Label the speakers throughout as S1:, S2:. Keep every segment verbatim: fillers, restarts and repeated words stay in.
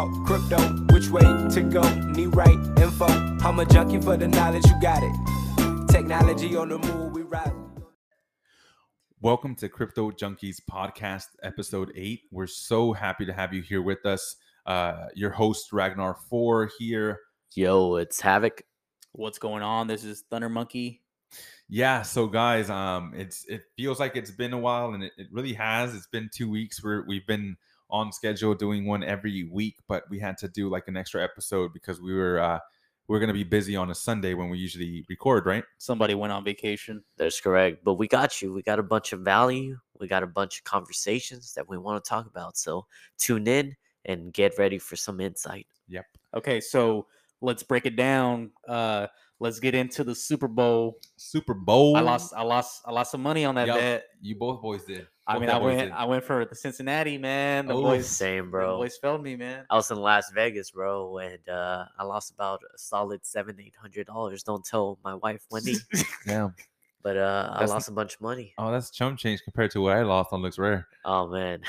S1: about crypto, which way to go, need right info. I'm a junkie for the knowledge, you got it. Technology on the move, we ride.
S2: Welcome to Crypto Junkies Podcast, episode eight. We're so happy to have you here with us. Uh, your host, Ragnar four here.
S3: Yo, it's Havoc.
S4: What's going on? This is Thunder Monkey.
S2: Yeah, so guys, um, it's it feels like it's been a while, and it, it really has. It's been two weeks. We're, we've been on schedule doing one every week, but we had to do like an extra episode because we were uh, we we're going to be busy on a Sunday when we usually record, right?
S4: Somebody went on vacation.
S3: That's correct. But we got you. We got a bunch of value. We got a bunch of conversations that we want to talk about. So tune in and get ready for some insight.
S2: Yep.
S4: Okay, so let's break it down. Uh, let's get into the Super Bowl.
S2: Super Bowl.
S4: I lost, I lost, I lost some money on that
S2: Yep,
S4: bet.
S2: You both boys did.
S4: I
S2: Both
S4: mean,
S2: y'all
S4: I
S2: boys
S4: went,
S2: did.
S4: I went for the Cincinnati, man. The
S2: Oh,
S4: boys,
S3: Same,
S4: the
S3: bro.
S4: boys failed me, man.
S3: I was in Las Vegas, bro, and uh, I lost about a solid seven, eight hundred dollars. Don't tell my wife, Wendy.
S2: Yeah.
S3: But uh, I
S2: That's-
S3: lost a bunch of money.
S2: Oh, that's chump change compared to what I lost on Looks Rare.
S3: Oh man.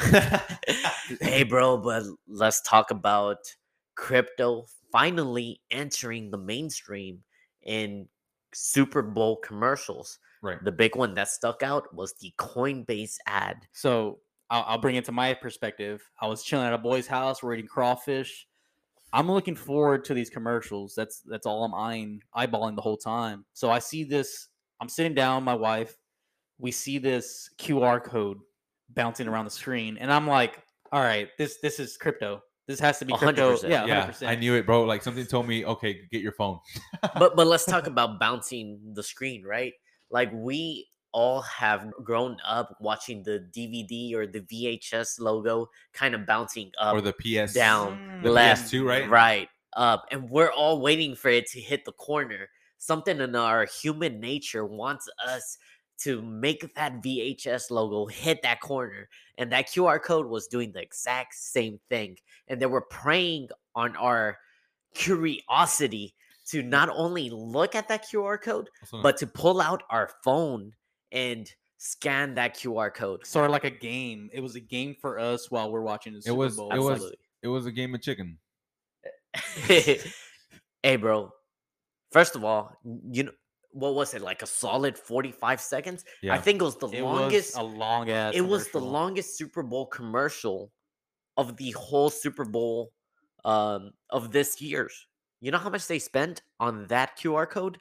S3: Hey, bro, but let's talk about crypto finally entering the mainstream in Super Bowl commercials.
S2: Right.
S3: The big one that stuck out was the Coinbase ad.
S4: So I'll, I'll bring it to my perspective. I was chilling at a boy's house. We're eating crawfish. I'm looking forward to these commercials. That's that's all I'm eyeing, eyeballing the whole time. So I see this. I'm sitting down with my wife. We see this Q R code bouncing around the screen, and I'm like, "All right, this this is crypto. This has to be crypto."
S3: one hundred percent.
S4: Yeah, one hundred
S2: Yeah,
S4: percent.
S2: I knew it, bro. Like something told me, okay, get your phone.
S3: But but let's talk about bouncing the screen, right? Like we all have grown up watching the D V D or the V H S logo kind of bouncing up,
S2: Or the P S
S3: down,
S2: the
S3: left,
S2: P S two, right?
S3: right, up, and we're all waiting for it to hit the corner. Something in our human nature wants us to make that V H S logo hit that corner, and that Q R code was doing the exact same thing, and they were preying on our curiosity to not only look at that Q R code,
S2: Also,
S3: but to pull out our phone and scan that Q R code.
S4: Sort of like a game. It was a game for us while we're watching the Super
S2: was-
S4: Bowl.
S2: it was-
S3: Absolutely.
S2: it was a game of chicken.
S3: Hey, bro. First of all, you know what was it, like a solid forty-five seconds?
S2: Yeah.
S3: I think it was the
S4: It
S3: longest.
S4: was a long ass.
S3: It was the
S4: commercial.
S3: longest Super Bowl commercial of the whole Super Bowl um, of this year's. You know how much they spent on that Q R code?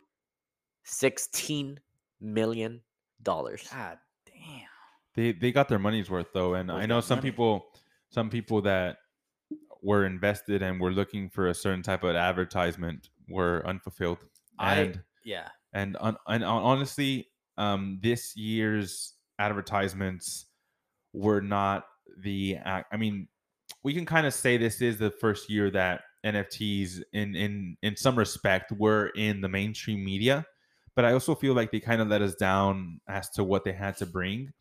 S3: Sixteen million dollars.
S4: God damn.
S2: They they got their money's worth though, and
S4: Boys
S2: I know
S4: got
S2: some
S4: money.
S2: people, some people that were invested and were looking for a certain type of advertisement were unfulfilled.
S4: I
S2: And
S4: yeah.
S2: and un, and hon- honestly, um, this year's advertisements were not the. ac- I mean, we can kind of say this is the first year that N F Ts, in in in some respect, were in the mainstream media, but I also feel like they kind of let us down as to what they had to bring.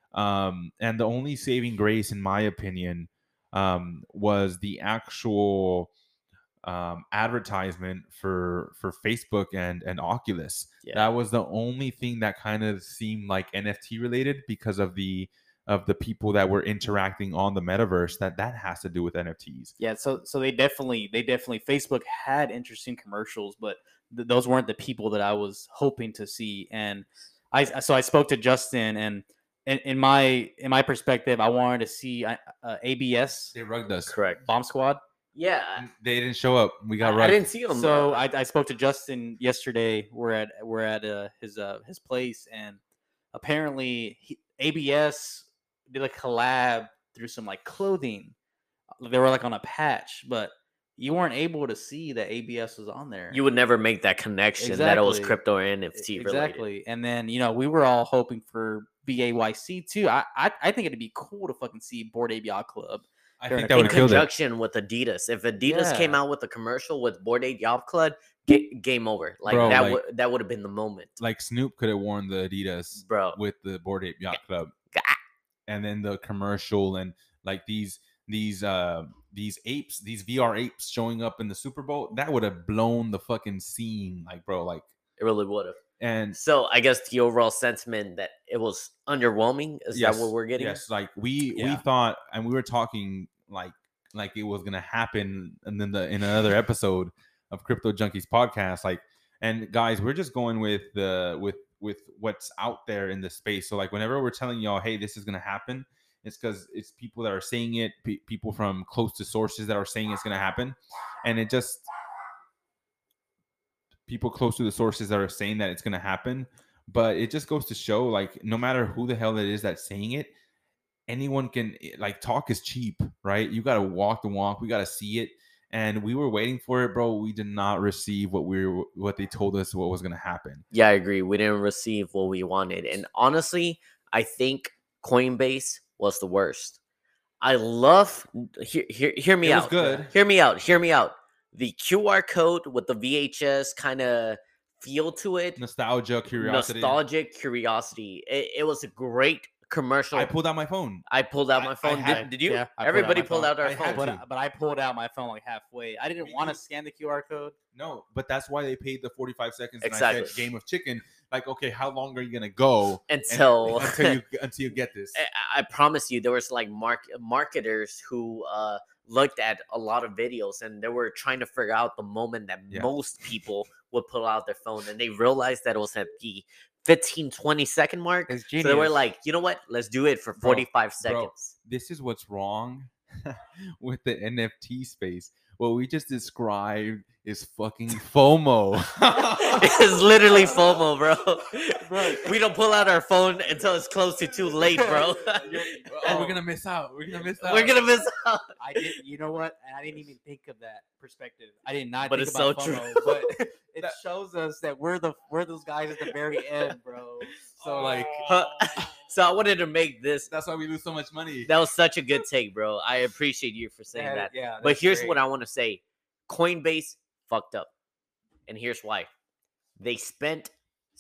S2: Um, and the only saving grace, in my opinion, um, was the actual um, advertisement for for Facebook and and Oculus.
S3: Yeah.
S2: That was the only thing that kind of seemed like N F T related because of the of the people that were interacting on the metaverse. That that has to do with N F Ts.
S4: Yeah, so so they definitely they definitely Facebook had interesting commercials, but th- those weren't the people that I was hoping to see. And I so I spoke to Justin, and in, in my in my perspective, I wanted to see uh, uh, A B S
S2: They rugged us.
S3: Correct.
S4: Bomb Squad.
S3: Yeah.
S2: They didn't show up. We got
S3: I, I
S2: rugged.
S3: didn't see them.
S4: So I, I spoke to Justin yesterday. We're at we're at uh, his uh, his place, and apparently he, A B S did a collab through some like clothing. They were like on a patch, but you weren't able to see that A B S was on there.
S3: you would never make that connection that it was
S4: Exactly.
S3: crypto or N F T related.
S4: exactly. And then you know we were all hoping for B A Y C too. I, I I think it'd be cool to fucking see Bored Ape Yacht Club.
S2: I
S4: They're
S2: think
S4: in a
S2: that
S3: In
S2: would kill it.
S3: conjunction with Adidas. If Adidas came
S4: Yeah.
S3: out with a commercial with Bored Ape Yacht Club, ga- game over. Like
S2: Bro,
S3: that
S2: like-
S3: would that would have been the moment,
S2: Like Snoop could have worn the Adidas
S3: bro.
S2: with the Bored Ape Yacht Club,
S3: Ga-
S2: and then the commercial and like these these uh these apes, these V R apes showing up in the Super Bowl. That would have blown the fucking scene, like bro, like.
S3: It really would have.
S2: And
S3: So I guess the overall sentiment that it was underwhelming is
S2: yes,
S3: that what we're getting?
S2: yes, like we we
S4: Yeah.
S2: thought, and we were talking like like it was gonna happen, and then the in another episode of Crypto Junkies podcast, like, and guys, we're just going with the with with what's out there in the space. So like whenever we're telling y'all, hey, this is gonna happen, it's because it's people that are saying it, pe- people from close to sources that are saying it's gonna happen, and it just people close to the sources that are saying that it's gonna happen. But it just goes to show, like, no matter who the hell it is that's saying it, anyone can, like, talk is cheap, right? You got to walk the walk. We got to see it. And we were waiting for it, bro. We did not receive what we were, what they told us what was going to happen.
S3: Yeah, I agree. We didn't receive what we wanted. And honestly, I think Coinbase was the worst. I love, hear, hear, hear me
S2: It
S3: out.
S2: was good.
S3: Hear me out. Hear me out. The Q R code with the V H S kind of feel to it.
S2: Nostalgia, curiosity.
S3: Nostalgic curiosity. It, it was a great commercial.
S2: I pulled out my phone.
S3: I pulled out
S2: I-
S3: my
S2: I
S3: phone.
S2: had-
S3: did, did you?
S4: yeah, I pulled out
S3: Everybody
S4: my
S3: pulled
S4: phone.
S3: out our
S2: I had
S3: phone.
S2: to.
S4: But, but I pulled out my phone like halfway. I didn't
S2: Me
S4: want to
S2: too.
S4: scan the Q R code.
S2: No, but that's why they paid the forty-five seconds. And I
S3: Exactly.
S2: said game of chicken. Like, okay, how long are you gonna go and-
S3: Until
S2: until you until you get this?
S3: I, I promise you, there was like mark marketers who uh looked at a lot of videos and they were trying to figure out the moment that
S2: Yeah.
S3: most people would pull out their phone, and they realized that it was at the fifteen, twenty second mark.
S4: It's
S3: So they were
S4: genius.
S3: like, you know what? Let's do it for
S2: Bro,
S3: forty-five
S2: bro.
S3: seconds.
S2: This is what's wrong with the N F T space. What we just described is fucking FOMO.
S3: It's literally FOMO, bro.
S4: Bro.
S3: We don't pull out our phone until it's close to too late, bro.
S2: Oh, we're gonna miss out. We're gonna miss out.
S3: We're gonna miss out.
S4: I did. You know what? And I didn't even think of that perspective. I did not.
S3: But
S4: think
S3: it's
S4: about
S3: so
S4: FOMO,
S3: true.
S4: But it
S2: That-
S4: shows us that we're the we're those guys at the very end, bro. So like,
S3: Huh. So I wanted to make this.
S2: That's why we lose so much money.
S3: That was such a good take, bro. I appreciate you for saying
S4: yeah,
S3: that.
S4: yeah.
S3: But
S4: that's
S3: here's
S4: great.
S3: what I want to say: Coinbase fucked up, and here's why. They spent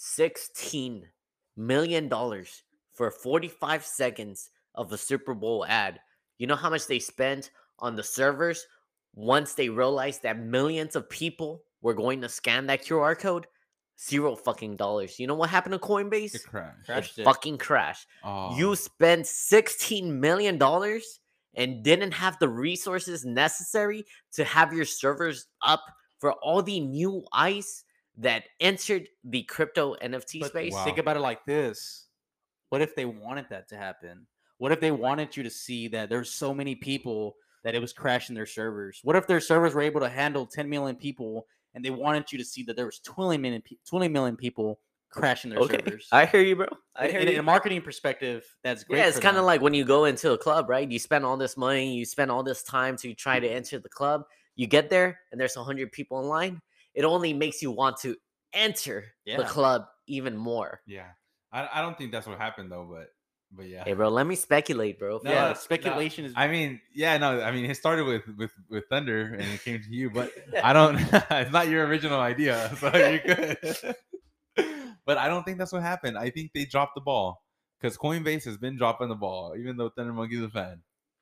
S3: sixteen million dollars for forty-five seconds of a Super Bowl ad. You know how much they spent on the servers once they realized that millions of people were going to scan that Q R code? Zero fucking dollars. You know what happened to Coinbase?
S2: It crashed.
S4: Crashed
S3: It
S4: it.
S3: fucking crashed.
S2: Oh.
S3: You spent sixteen million dollars and didn't have the resources necessary to have your servers up for all the new ice that entered the crypto N F T
S4: But
S3: space.
S2: Wow.
S4: think about it like this: what if they wanted that to happen? What if they wanted you to see that there's so many people that it was crashing their servers? What if their servers were able to handle ten million people, and they wanted you to see that there was twenty million, pe- twenty million people crashing their
S3: Okay,
S4: servers?
S3: I hear you, bro. I
S4: In-
S3: hear
S4: in,
S3: you.
S4: in a marketing perspective, that's great.
S3: Yeah, it's
S4: for
S3: kind of
S4: them.
S3: like when you go into a club, right? You spend all this money, you spend all this time to try to enter the club. You get there, and there's one hundred people in line. It only makes you want to enter the
S4: Yeah.
S3: club even more.
S2: Yeah. I, I don't think that's what happened though, but but yeah.
S3: Hey, bro, let me speculate, bro.
S2: No,
S4: yeah,
S2: no,
S4: speculation is.
S2: I mean, yeah, no, I mean, it started with with with Thunder and it came to you, but I don't. It's not your original idea, so you're good. But I don't think that's what happened. I think they dropped the ball because Coinbase has been dropping the ball, even though Thunder Monkey's a fan.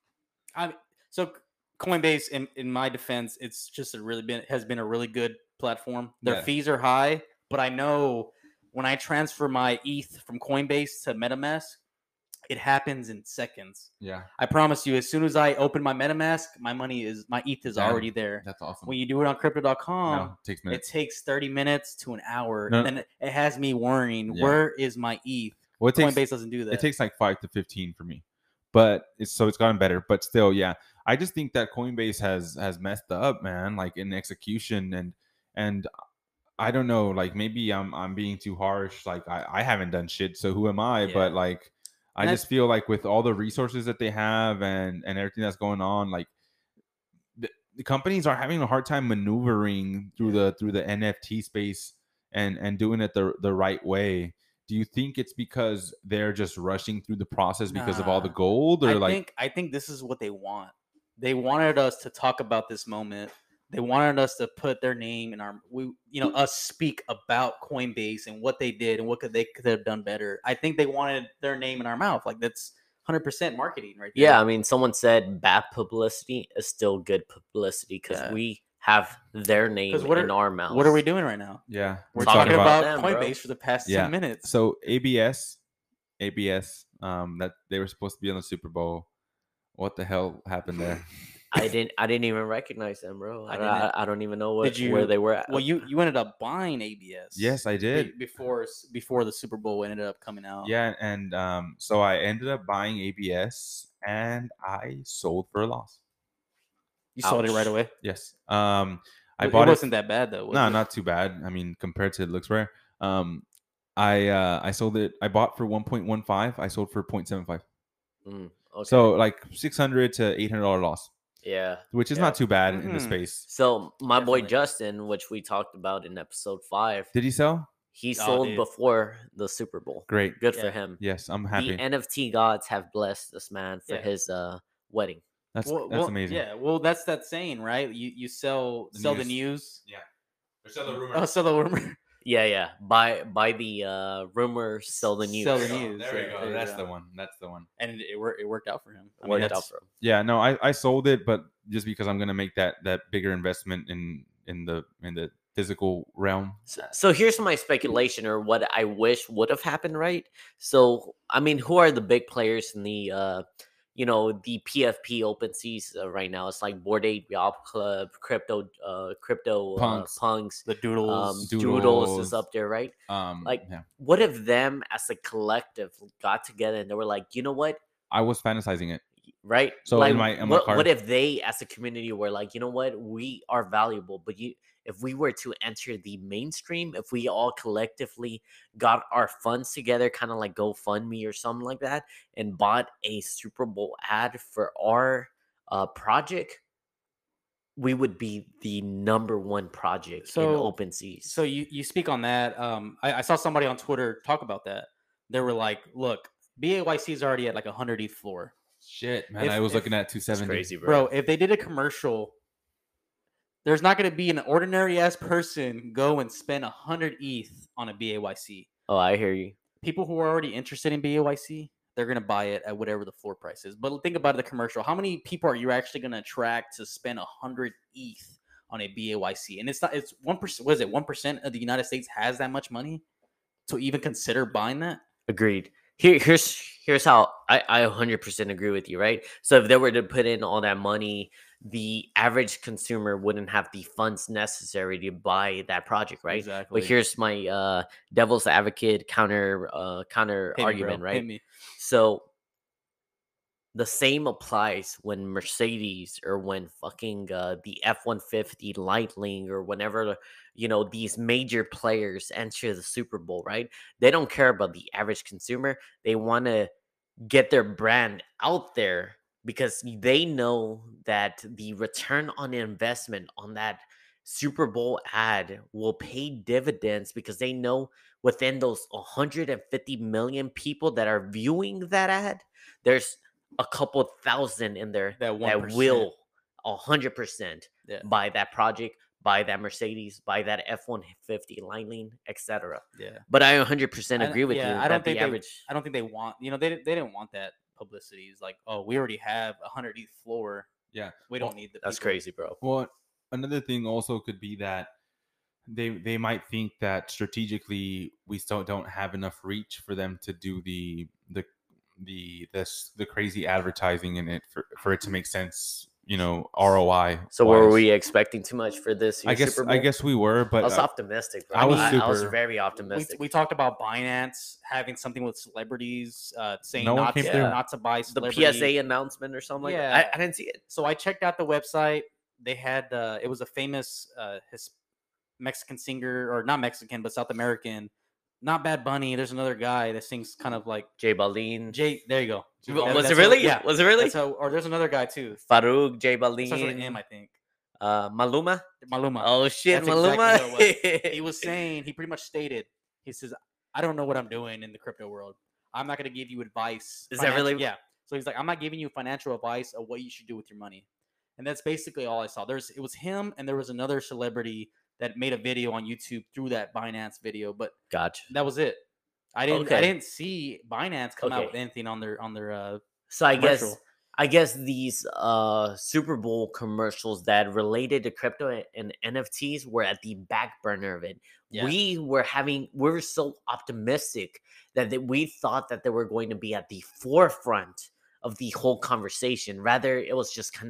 S4: I so Coinbase, in, in my defense, it's just a really been has been a really good platform. Their
S2: Yeah.
S4: fees are high, but I know when I transfer my E T H from Coinbase to MetaMask, it happens in seconds.
S2: Yeah,
S4: I promise you, as soon as I open my MetaMask, my money is my E T H is
S2: Damn.
S4: already there.
S2: that's awesome.
S4: When you do it on crypto dot com,
S2: no, it takes
S4: it
S2: minutes.
S4: takes thirty minutes to an hour.
S2: No.
S4: And then it, it has me worrying,
S2: Yeah.
S4: where is my E T H?
S2: Well, it takes
S4: Coinbase doesn't do that.
S2: it takes like five to fifteen for me, but it's so it's gotten better. But still, yeah, I just think that Coinbase has has messed up, man, like in execution and and I don't know, like maybe I'm I'm being too harsh. Like I I haven't done shit, so who am I?
S4: Yeah.
S2: But like I
S4: And
S2: just feel like with all the resources that they have and and everything that's going on, like the, the companies are having a hard time maneuvering through the through the N F T space and and doing it the the right way. Do you think it's because they're just rushing through the process because of all the
S4: Nah.
S2: gold, or
S4: I
S2: like
S4: think I think this is what they want. They wanted us to talk about this moment. They wanted us to put their name in our we you know us speak about Coinbase and what they did and what could they could have done better. I think they wanted their name in our mouth. Like that's one hundred percent marketing right there.
S3: Yeah, I mean, someone said bad publicity is still good publicity because
S4: Yeah.
S3: we have their name
S4: 'Cause what
S3: in
S4: are-
S3: our mouth.
S4: What are we doing right now?
S2: yeah,
S4: We're
S3: talking
S4: talking, about,
S3: them, bro.
S4: Coinbase for the past
S2: Yeah.
S4: ten minutes.
S2: So A B S, A B S, um, that they were supposed to be on the Super Bowl. What the hell happened there?
S3: I didn't. I didn't even recognize them, bro.
S4: I
S3: I,
S4: didn't-
S3: I, I don't even know what
S4: Did you-
S3: where they were at.
S4: Well, you you ended up buying A B S.
S2: Yes, I
S4: be-
S2: did.
S4: before s- before the Super Bowl ended up coming out.
S2: Yeah, and um, so I ended up buying A B S, and I sold for a loss.
S4: You sold it right
S3: Ouch.
S4: away.
S2: Yes. Um, I
S4: It-
S2: bought
S4: it
S2: it.
S4: wasn't that bad though. Was
S2: No,
S4: it?
S2: not too bad. I mean, compared to it looks rare. Um, I uh, I sold it. I bought for one point one five. I sold for zero point seven five.
S3: Mm, okay.
S2: So like six hundred to eight hundred dollar loss,
S3: yeah.
S2: which is
S3: Yeah.
S2: not too bad in the
S4: Mhm.
S2: space.
S3: So my boy
S4: Definitely.
S3: Justin, which we talked about in episode five,
S2: Did he sell?
S3: he
S4: Oh,
S3: sold
S4: dude.
S3: before the Super Bowl.
S2: Great.
S3: Good
S4: Yeah.
S3: for him.
S2: Yes, I'm
S3: The
S2: happy.
S3: N F T gods have blessed this man for
S4: Yeah.
S3: his uh wedding.
S2: That's
S4: Well-
S2: that's
S4: well,
S2: amazing.
S4: Yeah. Well, that's that saying, right? You you sell
S2: The
S4: sell
S2: news.
S4: the news.
S2: Yeah. Or sell the rumor.
S4: Oh, sell the rumor.
S3: Yeah, yeah. Buy buy the uh rumor, sell the news.
S4: Sell
S2: There
S4: the
S2: we go.
S4: news.
S2: There we
S4: Yeah,
S2: go.
S4: there you
S2: That's
S4: go.
S2: the one. That's the one.
S4: And it, it worked. It worked out for him. I mean,
S3: Worked out
S4: that's-
S3: for him.
S2: Yeah, no, I, I sold it, but just because I'm gonna make that that bigger investment in in the in the physical realm.
S3: So, so here's my speculation or what I wish would have happened, right? So I mean, who are the big players in the uh you know the P F P open seas uh, right now? It's like Bored Ape Yacht Club, crypto uh crypto
S2: Punks.
S3: uh, punks,
S4: the
S3: um
S4: doodles.
S3: Doodles.
S2: Doodles.
S3: is up there, right?
S2: Um,
S3: Like-
S2: yeah,
S3: What if them as a collective got together and they were like, you know what?
S2: I was fantasizing it.
S3: Right?
S2: So
S3: like,
S2: in my- in my
S3: what,
S2: car-
S3: what if they as a community were like, you know what, we are valuable, but you if we were to enter the mainstream, if we all collectively got our funds together, kind of like GoFundMe or something like that, and bought a Super Bowl ad for our uh, project, we would be the number one project in
S4: So-
S3: open seas.
S4: So you you speak on that. Um, I, I saw somebody on Twitter talk about that. They were like, "Look, B A Y C is already at like a hundred E T H floor,
S2: Shit, man,
S4: If-
S2: I was
S4: if-
S2: looking at two
S3: That's
S2: seventy.
S3: crazy, bro.
S4: bro. If they did a commercial, there's not going to be an ordinary ass person go and spend a hundred E T H on a B A Y C.
S3: Oh, I hear you.
S4: People who are already interested in B A Y C, they're gonna buy it at whatever the floor price is. But think about the commercial. How many people are you actually gonna attract to spend a hundred E T H on a B A Y C? And it's not. It's one percent. What is it? One percent of the United States has that much money to even consider buying that.
S3: Agreed. Here, here's here's how I, I one hundred percent agree with you, right? So if they were to put in all that money, the average consumer wouldn't have the funds necessary to buy that project, right?
S4: Exactly.
S3: But here's my uh, devil's advocate counter uh, counter
S4: Hit me, bro.
S3: argument,
S4: Hit
S3: right?
S4: me.
S3: So the same applies when Mercedes or when fucking uh, the F one fifty Lightning or whenever, you know, these major players enter the Super Bowl, right? They don't care about the average consumer. They want to get their brand out there because they know that the return on investment on that Super Bowl ad will pay dividends because they know within those one hundred fifty million people that are viewing that ad, there's a couple thousand in there
S4: That one
S3: that will one hundred percent
S4: Yeah.
S3: buy that project, buy that Mercedes, buy that F one fifty Lightning, et cetera.
S4: Yeah.
S3: But I one hundred percent
S4: I-
S3: agree with
S4: yeah,
S3: you.
S4: I don't
S3: that
S4: think
S3: the
S4: they-
S3: average.
S4: I don't think they want. You know, they they didn't want that publicity. It's like, oh, we already have a hundred E T H floor.
S2: Yeah.
S4: We
S2: Well,
S4: don't need the.
S3: That's
S4: people.
S3: crazy, bro.
S2: Well, another thing also could be that they they might think that strategically we still don't have enough reach for them to do the the the this the crazy advertising in it for, for it to make sense, you know, R O I.
S3: So were
S2: wise.
S3: we expecting too much for this?
S2: I
S3: year's
S2: guess
S3: Super
S2: I
S3: Bowl?
S2: guess we were, but
S3: I was
S2: uh,
S3: optimistic. Bro.
S2: I was
S3: I, I was
S2: super-
S3: very
S4: We,
S3: optimistic.
S4: we talked about Binance having something with celebrities, uh, saying
S2: No one
S4: not
S2: came
S4: to,
S3: through.
S4: not to buy
S3: the
S4: celebrity.
S3: P S A announcement or something like
S4: Yeah.
S3: that. I, I didn't see it.
S4: So I checked out the website. They had uh, it was a famous uh, his Mexican singer, or not Mexican but South American. Not Bad Bunny. There's another guy that sings kind of like
S3: Jay Balvin.
S4: Jay. There you go.
S3: W-
S4: That-
S3: was
S4: that's
S3: it
S4: how-
S3: really?
S4: yeah.
S3: Was it really?
S4: That's how, or there's another guy too.
S3: Farouk, Jay
S4: Starts with an
S3: Balvin,
S4: M, I think.
S3: uh, Maluma.
S4: Maluma.
S3: Oh shit,
S4: That's exactly
S3: Maluma.
S4: what it he was saying, he pretty much stated, he says, I don't know what I'm doing in the crypto world. I'm not going to give you advice.
S3: Is that
S4: finan-
S3: really-
S4: Yeah. So he's like, I'm not giving you financial advice of what you should do with your money. And that's basically all I saw. There's it was him and there was another celebrity that made a video on YouTube through that Binance video, but
S3: Gotcha.
S4: that was it. I didn't
S3: Okay.
S4: I didn't see Binance come out
S3: Okay.
S4: with anything on their on their uh
S3: So I guess
S4: commercial.
S3: I guess these uh Super Bowl commercials that related to crypto a- and N F Ts were at the back burner of it.
S4: Yeah.
S3: We were having we were so optimistic that, that we thought that they were going to be at the forefront of the whole conversation. Rather, it was just kind of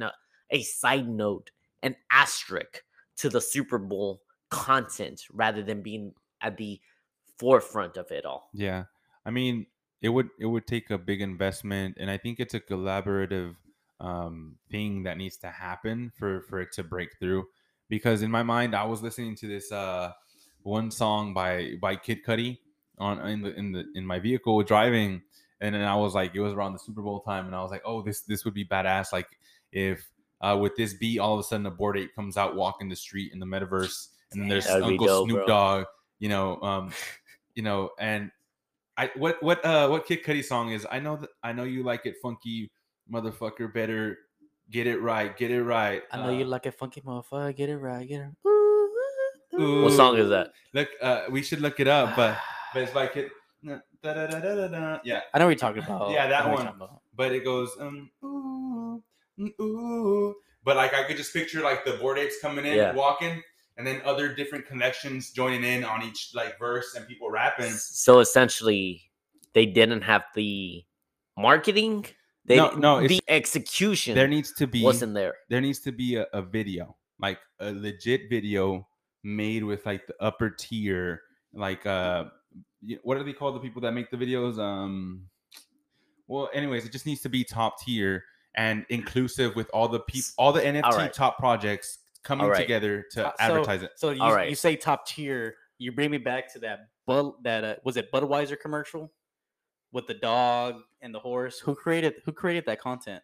S3: a side note, an asterisk to the Super Bowl content rather than being at the forefront of it all.
S2: Yeah, I mean, it would it would take a big investment, and I think it's a collaborative um, thing that needs to happen for for it to break through. Because in my mind, I was listening to this uh, one song by by Kid Cudi on in the in the in my vehicle driving, and then I was like, it was around the Super Bowl time, and I was like, oh, this this would be badass. Like if uh, with this beat, all of a sudden a Bored Ape comes out walking the street in the metaverse, and then there's
S3: That'd be
S2: Uncle
S3: dope,
S2: Snoop
S3: bro.
S2: Dogg, you know, um, you know, and I what what uh what Kid Cudi song is? I know that I know you like it funky, motherfucker. Better get it right, get it right.
S4: I know
S2: uh,
S4: you like a funky motherfucker. Get it right. Get it.
S2: Ooh.
S3: What song is that?
S2: Look, uh, we should look it up, but but it's by Kid. Da, da, da, da, da, da. Yeah,
S4: I know what you're talking about.
S2: Yeah, that
S4: I know what
S2: one.
S4: you're talking about.
S2: but it goes um ooh, mm, ooh. But like I could just picture like the Bored Apes coming in,
S3: Yeah.
S2: walking, and then other different connections joining in on each like verse and people rapping.
S3: So essentially, they didn't have the marketing. They,
S2: No, no,
S3: the
S2: it's-
S3: execution
S2: There needs to be
S3: wasn't there.
S2: there needs to be a, a video, like a legit video made with like the upper tier, like uh, y- what are they called? The people that make the videos. Um, well, anyways, it just needs to be top tier and inclusive with all the people, all the N F T
S3: All right.
S2: top projects coming
S3: All right.
S2: together to
S4: Uh, so-
S2: advertise it.
S4: So you,
S3: All right.
S4: you say top tier. You bring me back to that. Bud, that uh, was it Budweiser commercial with the dog and the horse. Who created Who created that content?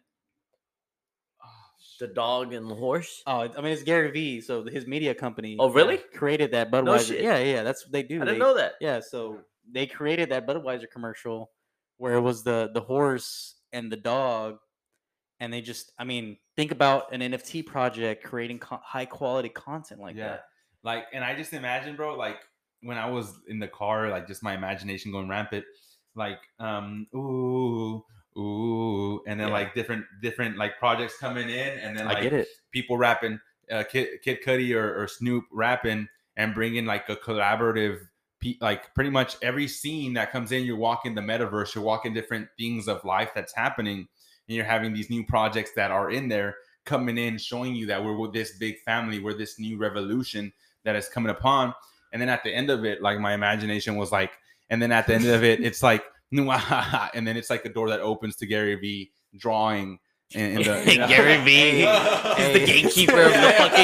S3: The dog and the horse.
S4: Oh, I mean it's Gary Vee. So his media company.
S3: Oh, really?
S4: Created that Budweiser.
S3: shit.
S4: Yeah, yeah. That's what they do.
S3: I didn't
S4: They-
S3: know that.
S4: Yeah, so they created that Budweiser commercial where it was the the horse and the dog, and they just, I mean, think about an N F T project creating co- high quality content like
S2: Yeah.
S4: that.
S2: Like, and I just imagine, bro, like when I was in the car, like just my imagination going rampant, like, um, ooh, ooh, and then
S3: Yeah.
S2: like different, different like projects coming in, and then like
S4: I get it.
S2: people rapping, uh, Kid, Kid Cudi or, or Snoop rapping and bringing like a collaborative, pe- like pretty much every scene that comes in, you're walking the metaverse, you're walking different things of life that's happening, and you're having these new projects that are in there coming in, showing you that we're with this big family, we're this new revolution that is coming upon. And then at the end of it, like my imagination was like, and then at the end of it, it's like, and then it's like a door that opens to Gary Vee drawing. And, and the,
S3: Gary Vee is the gatekeeper of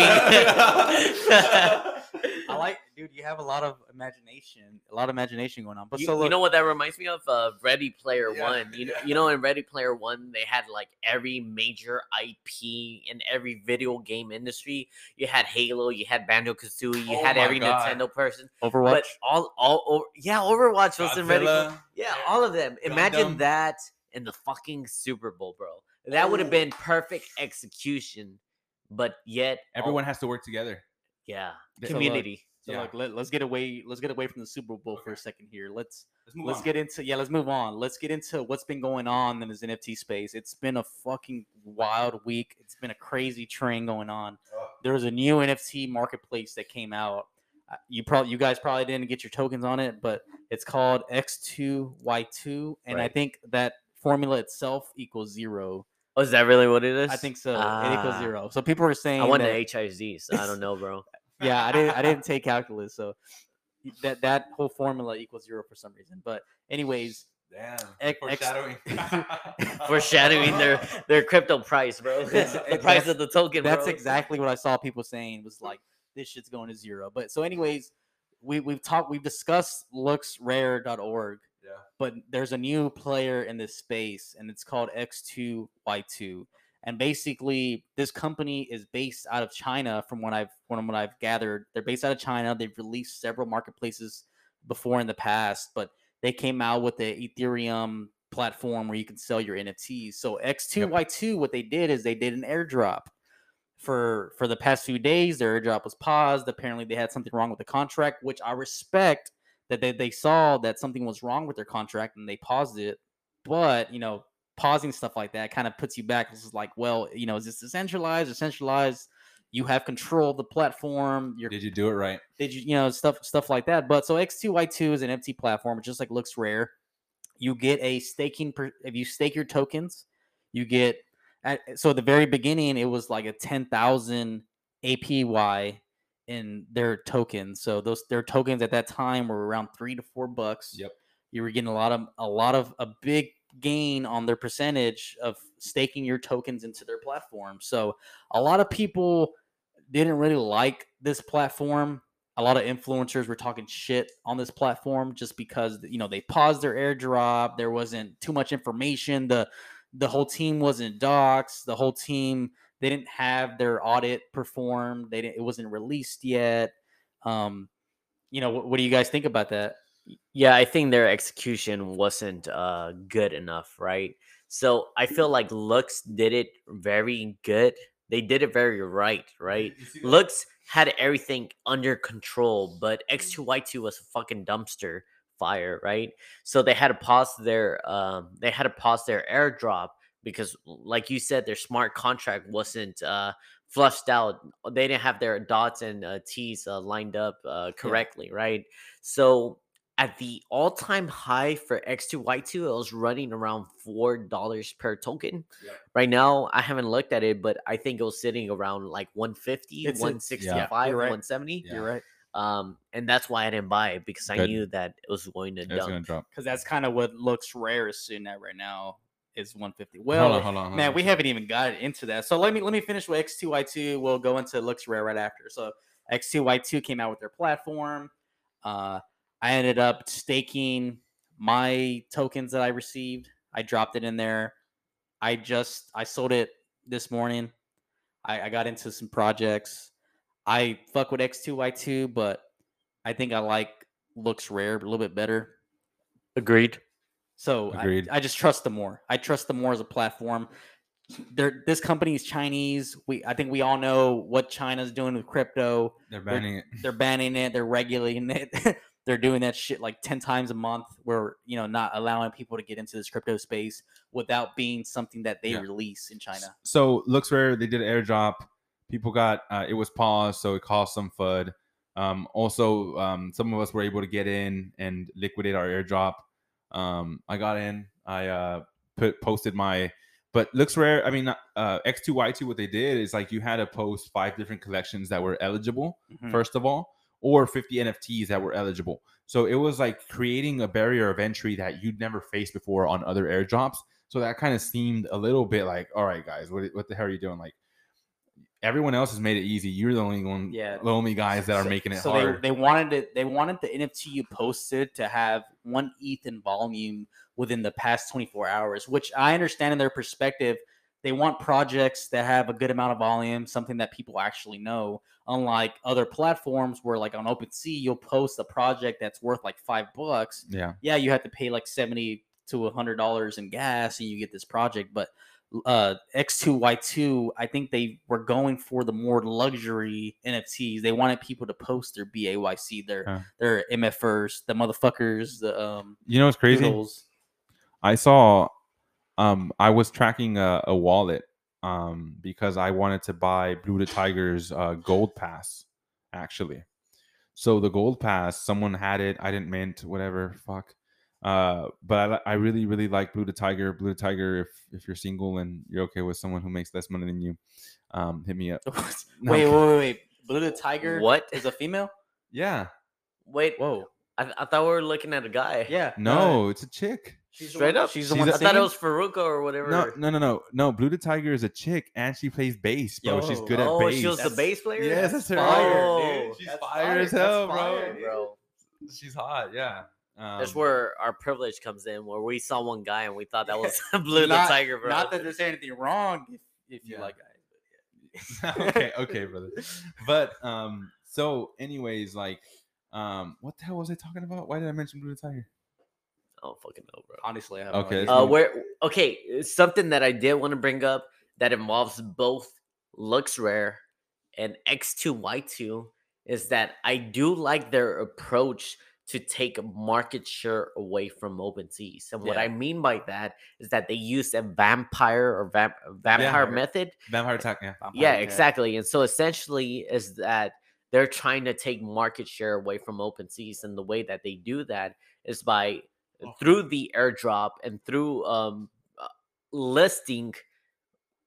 S3: the fucking.
S4: I like, dude, you have a lot of imagination, a lot of imagination going on. But
S3: You,
S4: so
S3: you
S4: look,
S3: know what that reminds me of? Uh, Ready Player
S2: Yeah.
S3: One. You know, you know, in Ready Player One, they had like every major I P in every video game industry. You had Halo, you had Banjo Kazooie, you
S2: Oh
S3: had
S2: my
S3: every
S2: God.
S3: Nintendo person.
S4: Overwatch.
S3: But all, all, over, yeah, Overwatch was in Ready. Player-
S2: Godzilla.
S3: Yeah, all of them. Imagine
S2: Gundam.
S3: that in the fucking Super Bowl, bro. That would have
S2: Oh.
S3: been perfect execution, but yet all-
S2: Everyone has to work together.
S3: yeah,
S2: So, look,
S3: community.
S4: So
S2: Yeah.
S4: like, let, let's get away. Let's get away from the Super Bowl for a second here. Let's
S2: Let's move
S4: let's
S2: on.
S4: get into yeah. Let's move on. Let's get into what's been going on in this N F T space. It's been a fucking wild week. It's been a crazy train going on.
S2: Oh.
S4: There was a new N F T marketplace that came out. Uh, You probably you guys probably didn't get your tokens on it, but it's called X two Y two, and I
S3: Right.
S4: think that formula itself equals zero.
S3: Oh, is that really what it is?
S4: I think so. It equals
S3: Ah.
S4: zero. So people are saying
S3: I won
S4: that,
S3: the H I Z, so I don't know, bro.
S4: yeah, I didn't I didn't take calculus, so that that whole formula equals zero for some reason. But anyways,
S2: Damn.
S4: X-
S2: Foreshadowing.
S3: Foreshadowing their their crypto price, bro.
S4: It's-
S3: the
S4: it-
S3: price
S4: that's-
S3: of the token.
S4: that's
S3: bro.
S4: exactly what I saw people saying was like this shit's going to zero. But so anyways, we we've talked we've discussed looks rare dot org,
S2: Yeah.
S4: but there's a new player in this space and it's called X two Y two. And basically this company is based out of China from what I've from what I've gathered. They're based out of China. They've released several marketplaces before in the past, but they came out with the Ethereum platform where you can sell your N F Ts. So X two Y two, what they did is they did an airdrop. For for the past few days, their airdrop was paused. Apparently, they had something wrong with the contract, which I respect that they, they saw that something was wrong with their contract and they paused it. But, you know, pausing stuff like that kind of puts you back. It's like, well, you know, is this decentralized or centralized? You have control of the platform. You're
S2: Did you do it right?
S4: did you you know stuff stuff like that. But so X two Y two is an N F T platform. It just like looks rare. You get a staking per, if you stake your tokens, you get At, so at the very beginning, it was like a ten thousand A P Y in their tokens. So those their tokens at that time were around three to four bucks.
S2: Yep.
S4: You were getting a lot of a lot of a big gain on their percentage of staking your tokens into their platform. So a lot of people didn't really like this platform. A lot of influencers were talking shit on this platform just because, you know, they paused their airdrop. There wasn't too much information. The the whole team wasn't doxxed. The whole team, they didn't have their audit performed. They didn't, it wasn't released yet. Um, you know, what, what do you guys think about that?
S3: Yeah, I think their execution wasn't uh, good enough, right? So I feel like Lux did it very good. They did it very right, right? Lux had everything under control, but X two Y two was a fucking dumpster fire, right? So they had to pause their um, they had to pause their airdrop because, like you said, their smart contract wasn't uh, flushed out. They didn't have their dots and uh, T's uh, lined up uh, correctly, yeah. right? So at the all-time high for X two Y two, it was running around four dollars per token. Yep. Right now, I haven't looked at it, but I think it was sitting around like one fifty, it's one sixty-five, yeah. right. one seventy.
S4: Yeah. You're right.
S3: Um, and that's why I didn't buy it, because I Good. knew that it was going to dump.
S4: Because that's kind of what looks rare is sitting at right now is one fifty. Well, hold on, hold on, hold man, on. we haven't even got into that. So let me let me finish with X two Y two. We'll go into looks rare right after. So X two Y two came out with their platform. Uh, I ended up staking my tokens that I received. I dropped it in there. I just I sold it this morning. I, I got into some projects. I fuck with X two Y two, but I think I like looks rare a little bit better.
S3: Agreed.
S4: So Agreed. I, I just trust them more. I trust them more as a platform. They're, this company is Chinese. We I think we all know what China's doing with crypto.
S2: They're banning
S4: they're,
S2: it.
S4: They're banning it. They're regulating it. They're doing that shit like ten times a month where, you know, not allowing people to get into this crypto space without being something that they yeah. release in China.
S2: So looks rare. They did an airdrop. People got, uh, it was paused, so it caused some F U D. Um, also, um, some of us were able to get in and liquidate our airdrop. Um, I got in. I uh, put posted my, but looks rare. I mean, uh, X two Y two, what they did is like you had to post five different collections that were eligible, mm-hmm. first of all, or fifty N F Ts that were eligible. So it was like creating a barrier of entry that you'd never faced before on other airdrops. So that kind of seemed a little bit like, all right, guys, what, what the hell are you doing? Like, everyone else has made it easy. You're the only one, yeah. the only guys that are
S4: so,
S2: making it
S4: so
S2: hard.
S4: They, they wanted it. They wanted the N F T you posted to have one E T H in volume within the past twenty-four hours, which I understand in their perspective. They want projects that have a good amount of volume, something that people actually know. Unlike other platforms where, like on OpenSea, you'll post a project that's worth like five bucks.
S2: Yeah,
S4: yeah, you have to pay like seventy to a hundred dollars in gas, and you get this project. But uh, X two Y two, I think they were going for the more luxury N F Ts. They wanted people to post their B A Y C, their huh. their MFers, the motherfuckers, the um.
S2: You know what's crazy?
S4: Doodles.
S2: I saw. Um, I was tracking a, a wallet um, because I wanted to buy Blue to Tiger's uh, gold pass, actually. So the gold pass, someone had it. I didn't mint, whatever, fuck. Uh, but I, I really, really like Blue to Tiger. Blue to Tiger, if if you're single and you're okay with someone who makes less money than you, um, hit me up.
S4: No, wait, wait, wait, wait. Blue to Tiger
S3: what?
S4: is a female?
S2: Yeah.
S3: Wait.
S4: Whoa.
S3: I, I thought we were looking at a guy.
S4: Yeah.
S2: No, uh, it's a chick.
S3: She's straight up.
S4: She's the one.
S3: I thought it was Faruko or whatever.
S2: No, no, no, no, no. Blue to Tiger is a chick, and she plays bass, bro. Yo, she's good
S3: oh,
S2: at bass.
S3: She was that's, the bass player.
S2: Yes, that's her.
S3: Fire,
S2: oh, dude. She's fire, fire as hell, bro.
S3: Fire, bro.
S2: She's hot. Yeah. Um,
S3: That's where our privilege comes in, where we saw one guy and we thought that was Blue
S4: not,
S3: the Tiger, bro.
S4: Not that there's anything wrong if, if you
S2: yeah.
S4: like guys. But
S2: yeah. okay, okay, brother. But um, so anyways, like, um, what the hell was I talking about? Why did I mention Blue the Tiger?
S3: I don't fucking know, bro.
S4: Honestly, I have
S2: okay.
S4: No
S3: uh, where okay, something that I did want to bring up that involves both Looks Rare and X two Y two is that I do like their approach to take market share away from OpenSeas. And what
S4: Yeah.
S3: I mean by that is that they use a vampire or vamp- vampire
S2: Yeah.
S3: method.
S2: Vampire attack, yeah.
S4: Vampire
S3: Yeah,
S4: attack.
S3: exactly. And so essentially is that they're trying to take market share away from OpenSeas. And the way that they do that is by through the airdrop and through um, uh, listing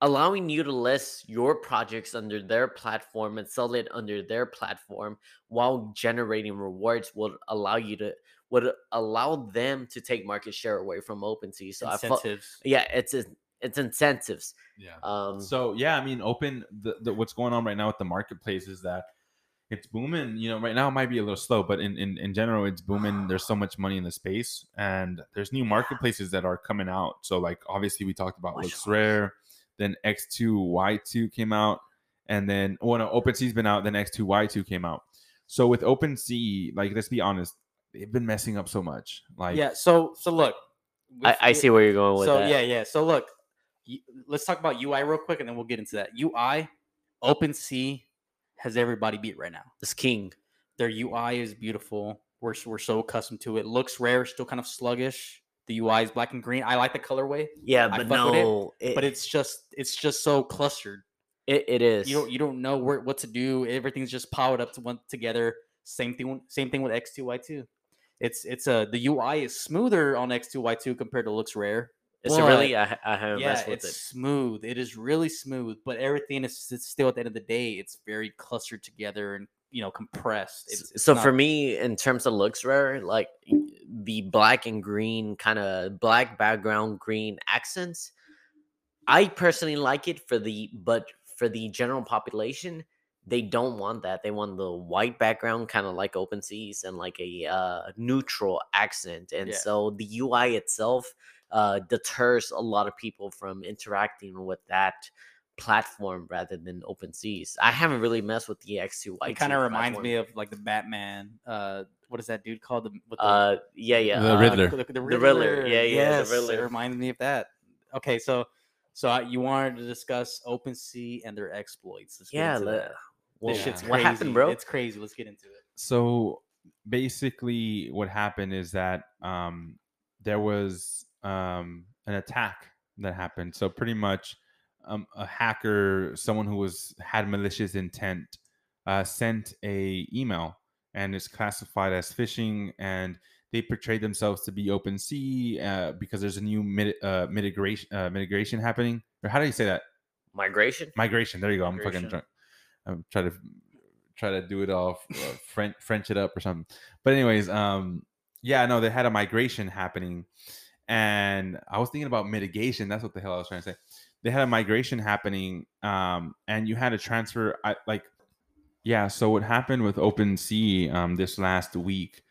S3: allowing you to list your projects under their platform and sell it under their platform while generating rewards would allow you to would allow them to take market share away from OpenSea. So I felt,
S4: Incentives.
S3: yeah, it's a, it's incentives.
S2: Yeah.
S3: Um,
S2: So yeah, I mean, open the, the what's going on right now with the marketplace is that it's booming. You know, right now it might be a little slow, but in, in, in general, it's booming. There's so much money in the space, and there's new marketplaces that are coming out. So like obviously we talked about
S3: Watch
S2: Looks
S3: out.
S2: Rare, then X two Y two came out, and then well, no, OpenSea's been out, then X two Y two came out. So with OpenSea, like let's be honest, they've been messing up so much. Like
S4: Yeah. So so look.
S3: I,
S4: with-
S3: I see where you're going with
S4: so
S3: that.
S4: yeah, yeah. So look, you, let's talk about U I real quick, and then we'll get into that. U I, OpenSea has everybody beat right now.
S3: It's king.
S4: Their U I is beautiful. We're we're so accustomed to it. Looks Rare, still kind of sluggish. The U I is black and green. I like the colorway,
S3: Yeah,
S4: I
S3: but
S4: fuck with it,
S3: no, it,
S4: but it's just it's just so clustered.
S3: it, it is.
S4: You don't you don't know where what to do. Everything's just piled up to one together. Same thing. Same thing with X two Y two. It's it's a the U I is smoother on X two Y two compared to Looks Rare.
S3: Is it
S4: but-
S3: really? I, I haven't
S4: Yeah,
S3: messed with
S4: it's
S3: it.
S4: smooth. It is really smooth, but everything is it's still at the end of the day, it's very clustered together and you know compressed. It's, it's
S3: So
S4: not-
S3: for me, in terms of looks rare, like the black and green kind of black background, green accents, I personally like it for the but for the general population, they don't want that. They want the white background, kind of like OpenSea's, and like a uh, neutral accent. And
S4: Yeah.
S3: so the U I itself uh, deters a lot of people from interacting with that platform rather than OpenSea's. I haven't really messed with the X two Y two.
S4: it kind of reminds
S3: platform.
S4: me of like the Batman. Uh, what is that dude called? The, with the,
S3: Uh, yeah, yeah.
S2: The
S3: uh,
S2: Riddler.
S4: The, the
S3: The Riddler. Yeah, yeah, the
S4: Yes,
S3: Riddler.
S4: It reminds me of that. Okay, so so uh, you wanted to discuss OpenSea and their exploits. Let's get
S3: Yeah,
S4: into
S3: le-
S4: that.
S3: well,
S4: This
S2: Yeah.
S4: shit's
S3: what
S4: crazy.
S3: happened, bro?
S4: It's crazy. Let's get into it.
S2: so basically what happened is that um there was um an attack that happened. So pretty much um a hacker, someone who was had malicious intent, uh sent a email, and it's classified as phishing, and they portrayed themselves to be OpenSea uh, because there's a new mit- uh, mitigation uh, mitigation happening. Or how do you say that?
S3: Migration.
S2: Migration. There you go. I'm fucking
S4: Migration.
S2: drunk. I'm trying to try to do it all uh, French French it up or something. But anyways, um, yeah, no, they had a migration happening, and I was thinking about mitigation. That's what the hell I was trying to say. They had a migration happening, um, and you had to transfer. I like, yeah. So what happened with OpenSea um, this last week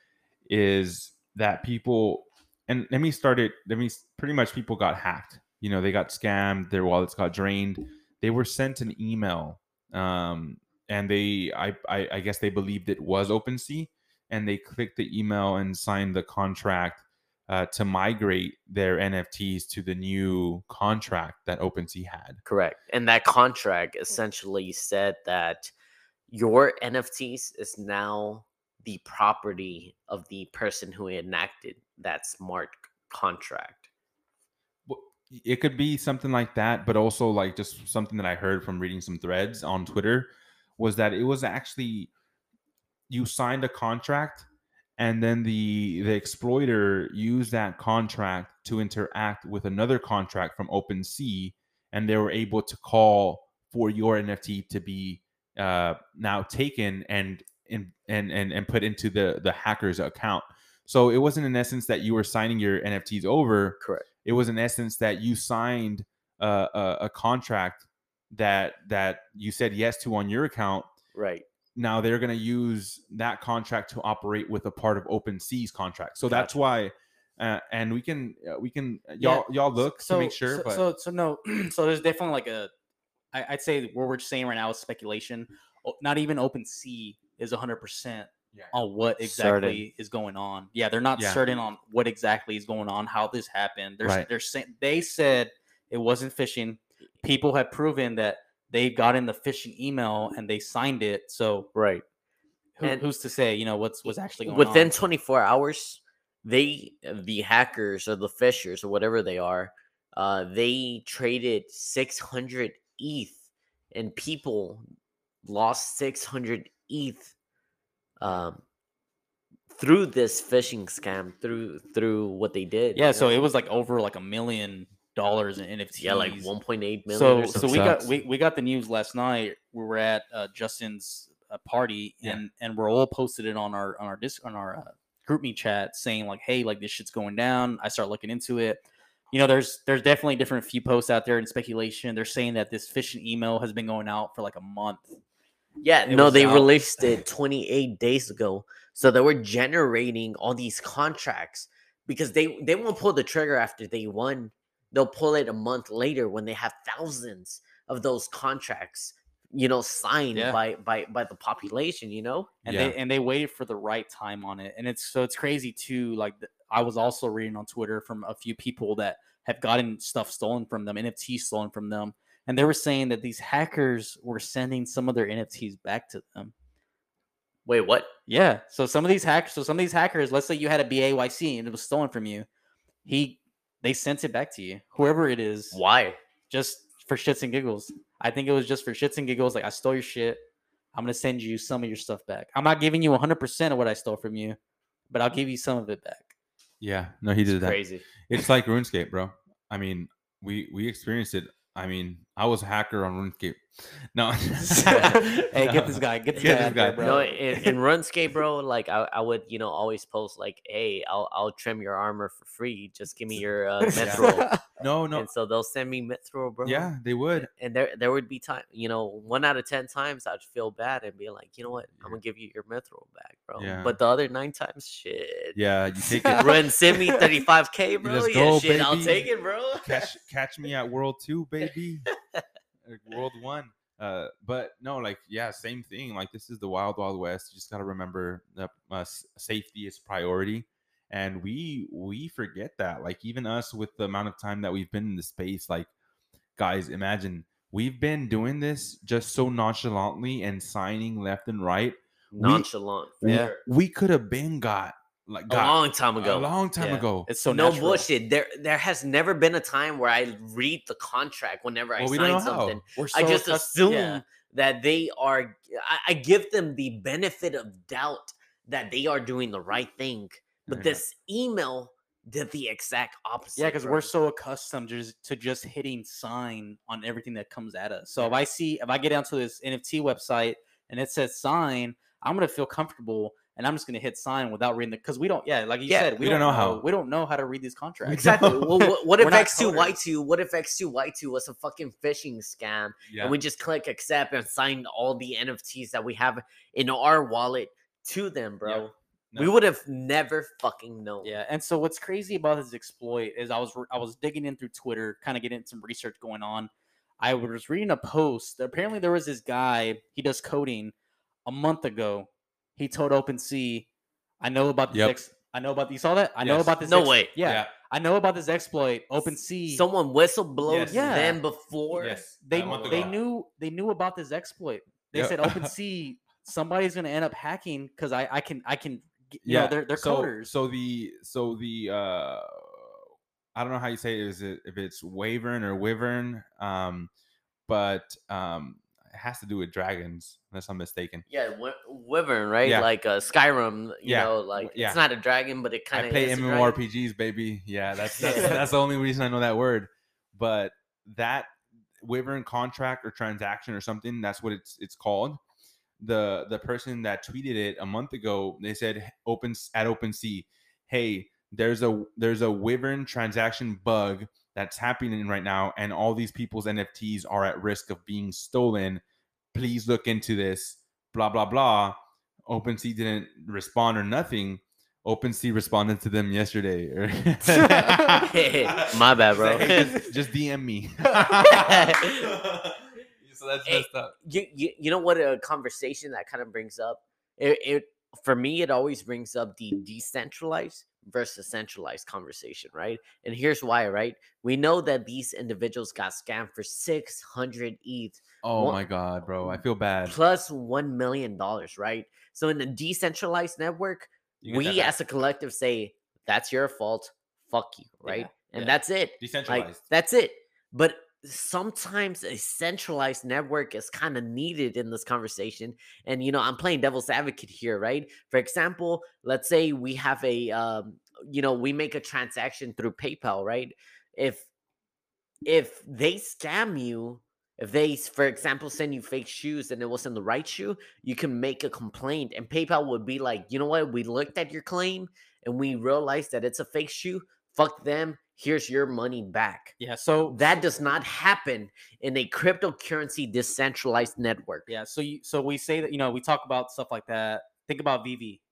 S2: is that people, and let me start it. Let me pretty much people got hacked. You know, they got scammed. Their wallets got drained. They were sent an email. Um, and they I, I I guess they believed it was OpenSea, and they clicked the email and signed the contract uh, to migrate their N F Ts to the new contract that OpenSea had.
S3: Correct. And that contract essentially said that your N F Ts is now the property of the person who enacted that smart contract.
S2: Well, it could be something like that, but also like just something that I heard from reading some threads on Twitter was that it was actually you signed a contract, and then the the exploiter used that contract to interact with another contract from OpenSea, and they were able to call for your N F T to be uh, now taken and and and and put into the the hacker's account. So it wasn't in essence that you were signing your N F Ts over.
S3: Correct.
S2: It was in essence that you signed uh, a, a contract that that you said yes to on your account.
S3: Right.
S2: Now they're going to use that contract to operate with a part of OpenSea's contract. So that's
S3: Gotcha.
S2: why, uh, and we can uh, we can y'all y'all look
S4: so,
S2: to make sure.
S4: So,
S2: but
S4: so, so no, so there's definitely like a, I, I'd say what we're saying right now is speculation. O- Not even OpenSea is one hundred percent
S2: Yeah.
S4: on what exactly is going on. Yeah, they're not
S2: Yeah.
S4: certain on what exactly is going on, how this happened. They're,
S2: Right.
S4: they're saying they said it wasn't phishing. People have proven that they got in the phishing email and they signed it. So
S3: Right.
S4: who,
S3: And-
S4: who's to say, you know, what's what's actually going
S3: Within
S4: on?
S3: twenty-four hours, they the hackers or the fishers or whatever they are, uh, they traded six hundred E T H, and people lost six hundred E T H um, through this phishing scam, through through what they did.
S4: Yeah,
S3: you
S4: so
S3: know?
S4: it was like over like a million dollars in N F Ts.
S3: Yeah, like one point eight million.
S4: So
S3: or
S4: so
S3: something.
S4: we got
S2: Sucks.
S4: we, we got the news last night. We were at uh, Justin's uh, party,
S2: Yeah.
S4: and and we're all posted it on our on our disc on our uh, group me chat saying like, hey, like this shit's going down. I start looking into it. You know, there's there's definitely different few posts out there in speculation. They're saying that this phishing email has been going out for like a month.
S3: Yeah,
S4: It
S3: no,
S4: was
S3: they
S4: out.
S3: released it twenty-eight days ago. So they were generating all these contracts because they they won't pull the trigger after they won. They'll pull it a month later when they have thousands of those contracts, you know, signed
S4: Yeah.
S3: by by by the population, you know?
S4: and
S2: Yeah.
S4: they and they waited for the right time on it, and it's so it's crazy too. Like th- I was also reading on Twitter from a few people that have gotten stuff stolen from them, N F Ts stolen from them, and they were saying that these hackers were sending some of their N F Ts back to them.
S3: Wait, what?
S4: Yeah, so some of these hackers, so some of these hackers, let's say you had a B A Y C and it was stolen from you, he they sent it back to you, whoever it is,
S3: Why?
S4: just for shits and giggles. I think it was just for shits and giggles. Like, I stole your shit. I'm gonna send you some of your stuff back. I'm not giving you one hundred percent of what I stole from you, but I'll give you some of it back.
S2: Yeah, no, he
S3: It's
S2: did that.
S3: crazy.
S2: It's like RuneScape, bro. I mean, we we experienced it. I mean, I was a hacker on RuneScape. No,
S4: Hey, get this guy, get this
S2: Get
S4: guy,
S2: this
S4: out there,
S2: guy.
S4: bro.
S3: No, in, in RuneScape, bro, like I, I would, you know, always post like, "Hey, I'll I'll trim your armor for free. Just give me your uh, mithril."
S2: no, no.
S3: And so they'll send me mithril, bro.
S2: Yeah, they would.
S3: And there there would be time, you know, one out of ten times I'd feel bad and be like, you know what, I'm gonna give you your mithril back, bro.
S2: Yeah.
S3: But the other nine times, shit.
S2: Yeah, you take it.
S3: Run, send me thirty-five K, bro.
S2: Let's
S3: yeah,
S2: go,
S3: shit, I'll
S2: baby.
S3: take it, bro.
S2: catch catch me at World Two, baby. Or World One. Uh, but no, like yeah, same thing. Like this is the wild, wild west. You just gotta remember that uh, s- safety is priority, and we we forget that. Like even us, with the amount of time that we've been in the space, like guys, imagine we've been doing this just so nonchalantly and signing left and right.
S3: Nonchalant. for
S2: We,
S3: sure.
S2: we could have been got like
S3: A
S2: got
S3: long time
S2: a
S3: ago.
S2: long time
S4: Yeah.
S2: ago.
S4: It's so
S3: no
S4: natural.
S3: bullshit. There there has never been a time where I read the contract whenever I
S2: Well, we don't
S3: sign
S2: know how.
S3: something.
S4: We're
S3: I
S4: so
S3: just
S4: accus-
S3: assume
S4: yeah.
S3: that they are. I, I give them the benefit of doubt that they are doing the right thing. But
S2: Yeah.
S3: this email did the exact opposite.
S4: Yeah, because
S3: bro.
S4: we're so accustomed just to just hitting sign on everything that comes at us. So if I see if I get onto this N F T website and it says sign, I'm gonna feel comfortable and I'm just gonna hit sign without reading the because we don't. Yeah, like you
S3: Yeah,
S4: said, we,
S2: we
S4: don't,
S2: don't know
S4: know
S2: how.
S4: we don't know how to read these contracts.
S3: Exactly. Well, what, what if
S4: We're not
S3: X two Y
S4: coders.
S3: two? What if X two Y two was a fucking phishing scam,
S2: Yeah.
S3: and we just click accept and sign all the N F Ts that we have in our wallet to them, bro? We
S2: No.
S3: would have never fucking known.
S4: Yeah, and so what's crazy about this exploit is I was I was digging in through Twitter, kind of getting some research going on. I was reading a post. Apparently, there was this guy. He does coding. A month ago, he told OpenSea, "I know about this.
S2: Yep.
S4: Ex- I know about you saw that. I know
S2: Yes.
S4: about this.
S3: No
S4: ex-
S3: way.
S4: Yeah, I know about this exploit. OpenSea.
S3: Someone whistleblowed
S2: Yes.
S4: Yeah.
S3: them before.
S2: Yes.
S4: they
S2: a month
S4: they
S2: ago.
S4: knew they knew about this exploit. They
S2: Yeah.
S4: said OpenSea. Somebody's going to end up hacking because I I can I can." You
S2: yeah,
S4: know, they're they're
S2: so,
S4: coders.
S2: So the so the uh I don't know how you say it. Is it if it's Wavern or Wyvern? Um, but um, it has to do with dragons, unless I'm mistaken.
S3: Yeah, Wy- Wyvern, right?
S2: Yeah.
S3: Like uh, Skyrim, you
S2: Yeah,
S3: know, like
S2: yeah.
S3: it's not a dragon, but it kind
S2: I
S3: of
S2: play
S3: is a dragon.
S2: MMORPGs, baby. Yeah, that's that's,
S3: Yeah.
S2: that's the only reason I know that word. But that Wyvern contract or transaction or something, that's what it's it's called. The the person that tweeted it a month ago, they said open at OpenSea, hey, there's a there's a Wyvern transaction bug that's happening right now, and all these people's N F Ts are at risk of being stolen. Please look into this. Blah blah blah. OpenSea didn't respond or nothing. OpenSea responded to them yesterday.
S3: My bad, bro.
S2: Say, hey, just, just D M me. So that's
S3: Hey,
S2: messed up.
S3: you, you you know what a conversation that kind of brings up it, it for me it always brings up the decentralized versus centralized conversation, right? And here's why, right? We know that these individuals got scammed for six hundred E T H
S2: Oh
S3: What-
S2: my god, bro. I feel bad.
S3: plus one million dollars, right? So in a decentralized network,
S2: You get that
S3: we
S2: back.
S3: as a collective say that's your fault, fuck you, right?
S4: Yeah,
S3: And
S2: yeah.
S3: that's it. Like
S2: Decentralized.
S3: that's it. But sometimes a centralized network is kind of needed in this conversation. And you know, I'm playing devil's advocate here, right? For example, let's say we have a um, you know, we make a transaction through PayPal, right? If if they scam you, if they, for example, send you fake shoes and it wasn't the right shoe, you can make a complaint, and PayPal would be like, you know what? We looked at your claim and we realized that it's a fake shoe. Fuck them. Here's your money back.
S4: Yeah. So
S3: That does not happen in a cryptocurrency decentralized network.
S4: yeah. So you, so we say that, you know, we talk about stuff like that. Think about V V.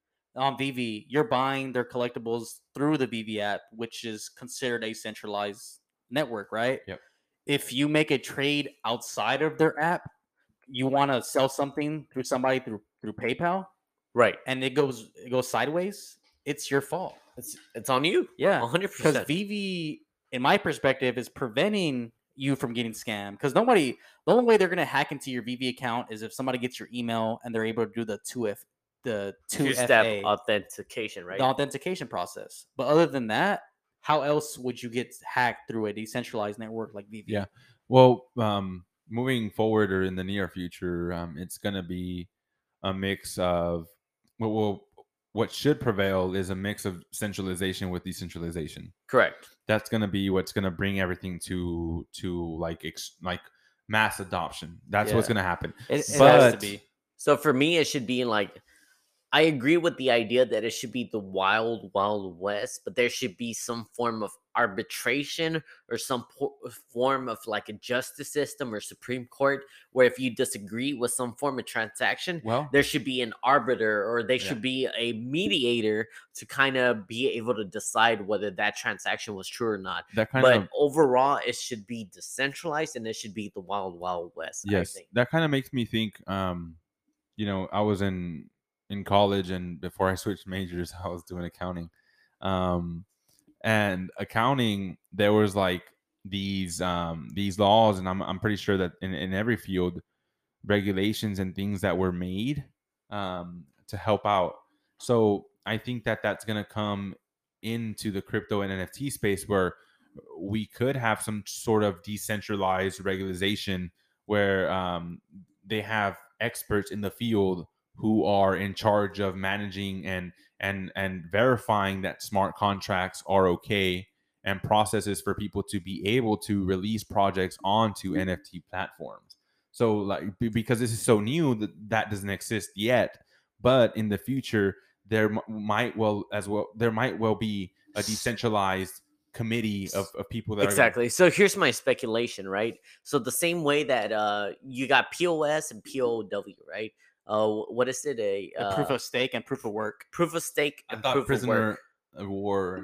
S4: On V V, you're buying their collectibles through the V V app, which is considered a centralized network, right?
S2: Yep.
S4: If you make a trade outside of their app, you want to sell something through somebody through through PayPal,
S3: Right.
S4: and it goes it goes sideways, it's your fault.
S3: It's it's on you.
S4: Yeah,
S3: one hundred
S4: because
S3: percent.
S4: V V, in my perspective, is preventing you from getting scammed. Because nobody, the only way they're gonna hack into your V V account is if somebody gets your email and they're able to do the two F the two
S3: Two-step
S4: F A,
S3: authentication, right?
S4: the authentication process. But other than that, how else would you get hacked through a decentralized network like V V?
S2: Yeah. Well, um, moving forward or in the near future, um, it's going to be a mix of well, well, what should prevail is a mix of centralization with decentralization.
S3: Correct.
S2: That's going to be what's going to bring everything to to like ex, like mass adoption. That's what's
S4: Yeah.
S2: going to happen.
S4: It, it
S2: But-
S4: has to be.
S3: So for me, it should be like, I agree with the idea that it should be the wild, wild west, but there should be some form of arbitration or some po- form of like a justice system or Supreme Court where if you disagree with some form of transaction,
S2: Well,
S3: there should be an arbiter or there
S2: Yeah.
S3: should be a mediator to kind of be able to decide whether that transaction was true or not.
S2: that kind
S3: But
S2: of
S3: overall, it should be decentralized and it should be the wild, wild west. I
S2: yes,
S3: think.
S2: that kind of makes me think. Um, you know, I was in in college, and before I switched majors, I was doing accounting. Um, and accounting, there was like these um these laws, and I'm I'm pretty sure that in, in every field, regulations and things that were made um to help out. So I think that that's gonna come into the crypto and N F T space where we could have some sort of decentralized regularization where um they have experts in the field who are in charge of managing and and and verifying that smart contracts are okay and processes for people to be able to release projects onto N F T platforms. So like be- because this is so new that that doesn't exist yet, but in the future there m- might well as well there might well be a decentralized committee of, of people that are
S3: Exactly. So here's my speculation, right? So the same way that uh you got P O S and P O W, right? Uh, what is it? A
S4: The
S3: uh,
S4: proof of stake and proof of work.
S3: proof of stake
S2: I
S3: and
S2: thought
S3: proof
S2: prisoner
S3: of work.
S2: of war.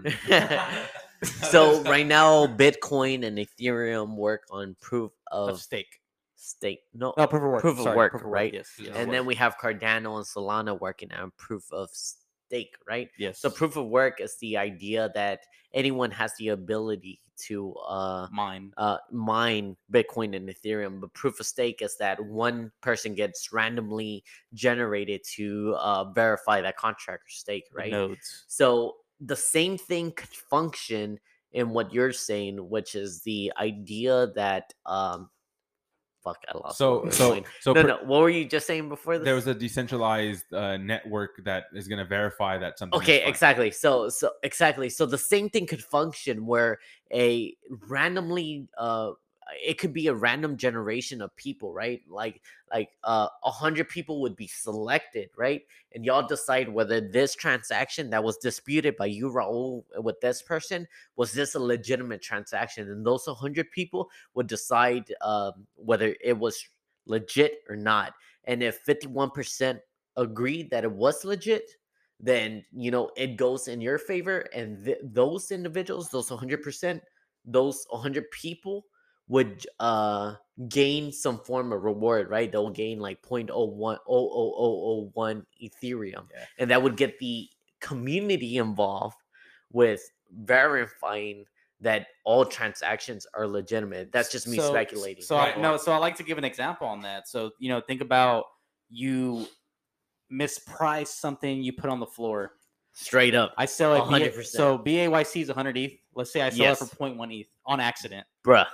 S3: So right now, Bitcoin and Ethereum work on proof
S4: Of
S3: of
S4: stake.
S3: stake. No,
S4: No, proof of work.
S3: proof of
S4: Sorry,
S3: work,
S4: proof of
S3: right?
S4: Yes. yes.
S3: and then we have Cardano and Solana working on proof of stake, right?
S4: yes.
S3: So proof of work is the idea that anyone has the ability to uh
S4: mine.
S3: uh, mine Bitcoin and Ethereum. But proof of stake is that one person gets randomly generated to uh, verify that contract or stake,
S4: the
S3: right?
S4: Nodes.
S3: So the same thing could function in what you're saying, which is the idea that um, fuck, I lost.
S2: So
S3: what was
S2: so
S3: going.
S2: so
S3: no,
S2: per-
S3: no. What were you just saying before this?
S2: there was a decentralized uh, network that is going to verify that something. is
S3: Okay,
S2: fine.
S3: exactly. So so exactly. So the same thing could function where a randomly uh it could be a random generation of people, right? Like like uh a hundred people would be selected, right? And y'all decide whether this transaction that was disputed by you, Raul, with this person, was this a legitimate transaction? And those a hundred people would decide um whether it was legit or not. And if fifty-one percent agreed that it was legit, then you know it goes in your favor, and th- those individuals, those one hundred percent, those one hundred people would uh gain some form of reward, right? They'll gain like zero point zero one zero zero zero zero one Ethereum,
S2: Yeah.
S3: and that would get the community involved with verifying that all transactions are legitimate. That's just me
S4: So-
S3: speculating.
S4: So
S3: Yeah,
S4: I
S3: go
S4: no,
S3: on.
S4: so I like to give an example on that. So you know, think about you misprice something you put on the floor.
S3: Straight up,
S4: I sell it.
S3: one hundred percent.
S4: So B A Y C is one hundred E T H. Let's say I sell
S3: Yes.
S4: it for zero point one E T H on accident.
S3: bruh.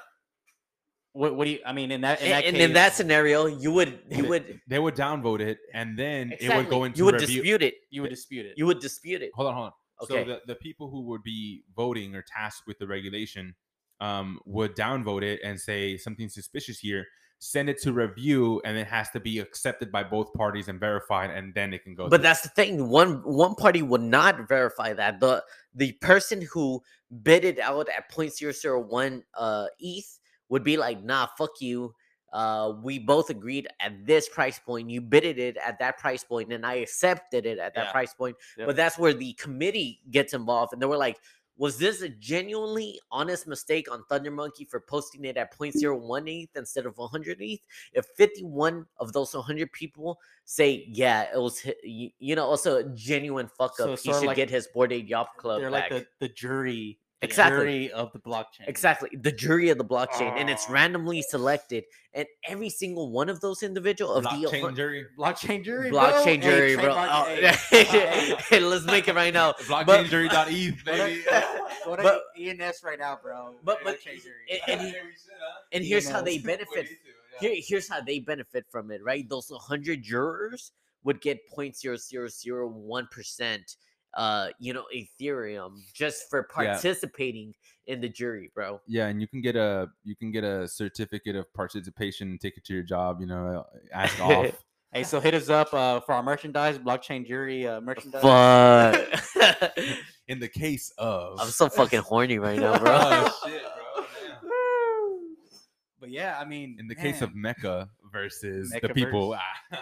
S4: What, what do you? I mean, in that in
S3: And,
S4: that
S3: and
S4: case,
S3: in that scenario, you would you would
S2: They would downvote it, and then it would
S3: exactly,
S2: go into
S3: you would
S2: review.
S3: dispute it.
S4: you would dispute it.
S3: You would dispute it.
S2: Hold on, hold on.
S3: Okay.
S2: So the, the people who would be voting or tasked with the regulation um, would downvote it and say something suspicious here, send it to review, and it has to be accepted by both parties and verified, and then it can go.
S3: But
S2: through.
S3: that's the thing. One one party would not verify that. The the person who bid it out at zero point zero zero one uh, E T H would be like, nah, fuck you. Uh, we both agreed at this price point. You bidded it at that price point, and I accepted it at that
S4: Yeah.
S3: price point.
S4: Yep.
S3: But that's where the committee gets involved, and they were like, was this a genuinely honest mistake on Thunder Monkey for posting it at zero point zero one E T H instead of one hundred E T H? If fifty-one of those one hundred people say, yeah, it was, hi- you, you know, also a genuine fuck up,
S4: So
S3: he
S4: sort of
S3: should
S4: like-
S3: get his Bored Ape Yacht Club
S4: They're
S3: back.
S4: like the, the jury, the
S3: Exactly.
S4: jury of the blockchain.
S3: Exactly, the jury of the blockchain, and it's
S2: Oh.
S3: randomly selected, and every single one of those individual of the
S2: blockchain jury.
S4: Blockchain jury, bro.
S3: blockchain
S4: Hey,
S3: jury, bro.
S4: trademark
S3: Oh,
S4: it. Hey.
S3: hey, let's make it right now.
S2: blockchain jury dot E T H, baby.
S4: Go to
S3: But-
S4: E N S right now, bro.
S3: But but
S4: Blockchain jury.
S3: and, and, he- and here's how they benefit. Here, here's how they benefit from it, right? Those one hundred jurors would get zero point zero zero zero one percent, uh, you know, Ethereum just for
S2: Yeah.
S3: participating in the jury, bro.
S2: Yeah, and you can get a you can get a certificate of participation, take it to your job. You know, ask off.
S4: Hey, so hit us up uh, for our merchandise, blockchain jury uh, merchandise.
S3: Fuck.
S2: In the case of,
S3: I'm so fucking horny right now, bro.
S2: oh shit, bro. Damn.
S4: But yeah, I mean,
S2: In the case of
S4: man.
S2: Mecca versus the
S4: Mecca
S2: people.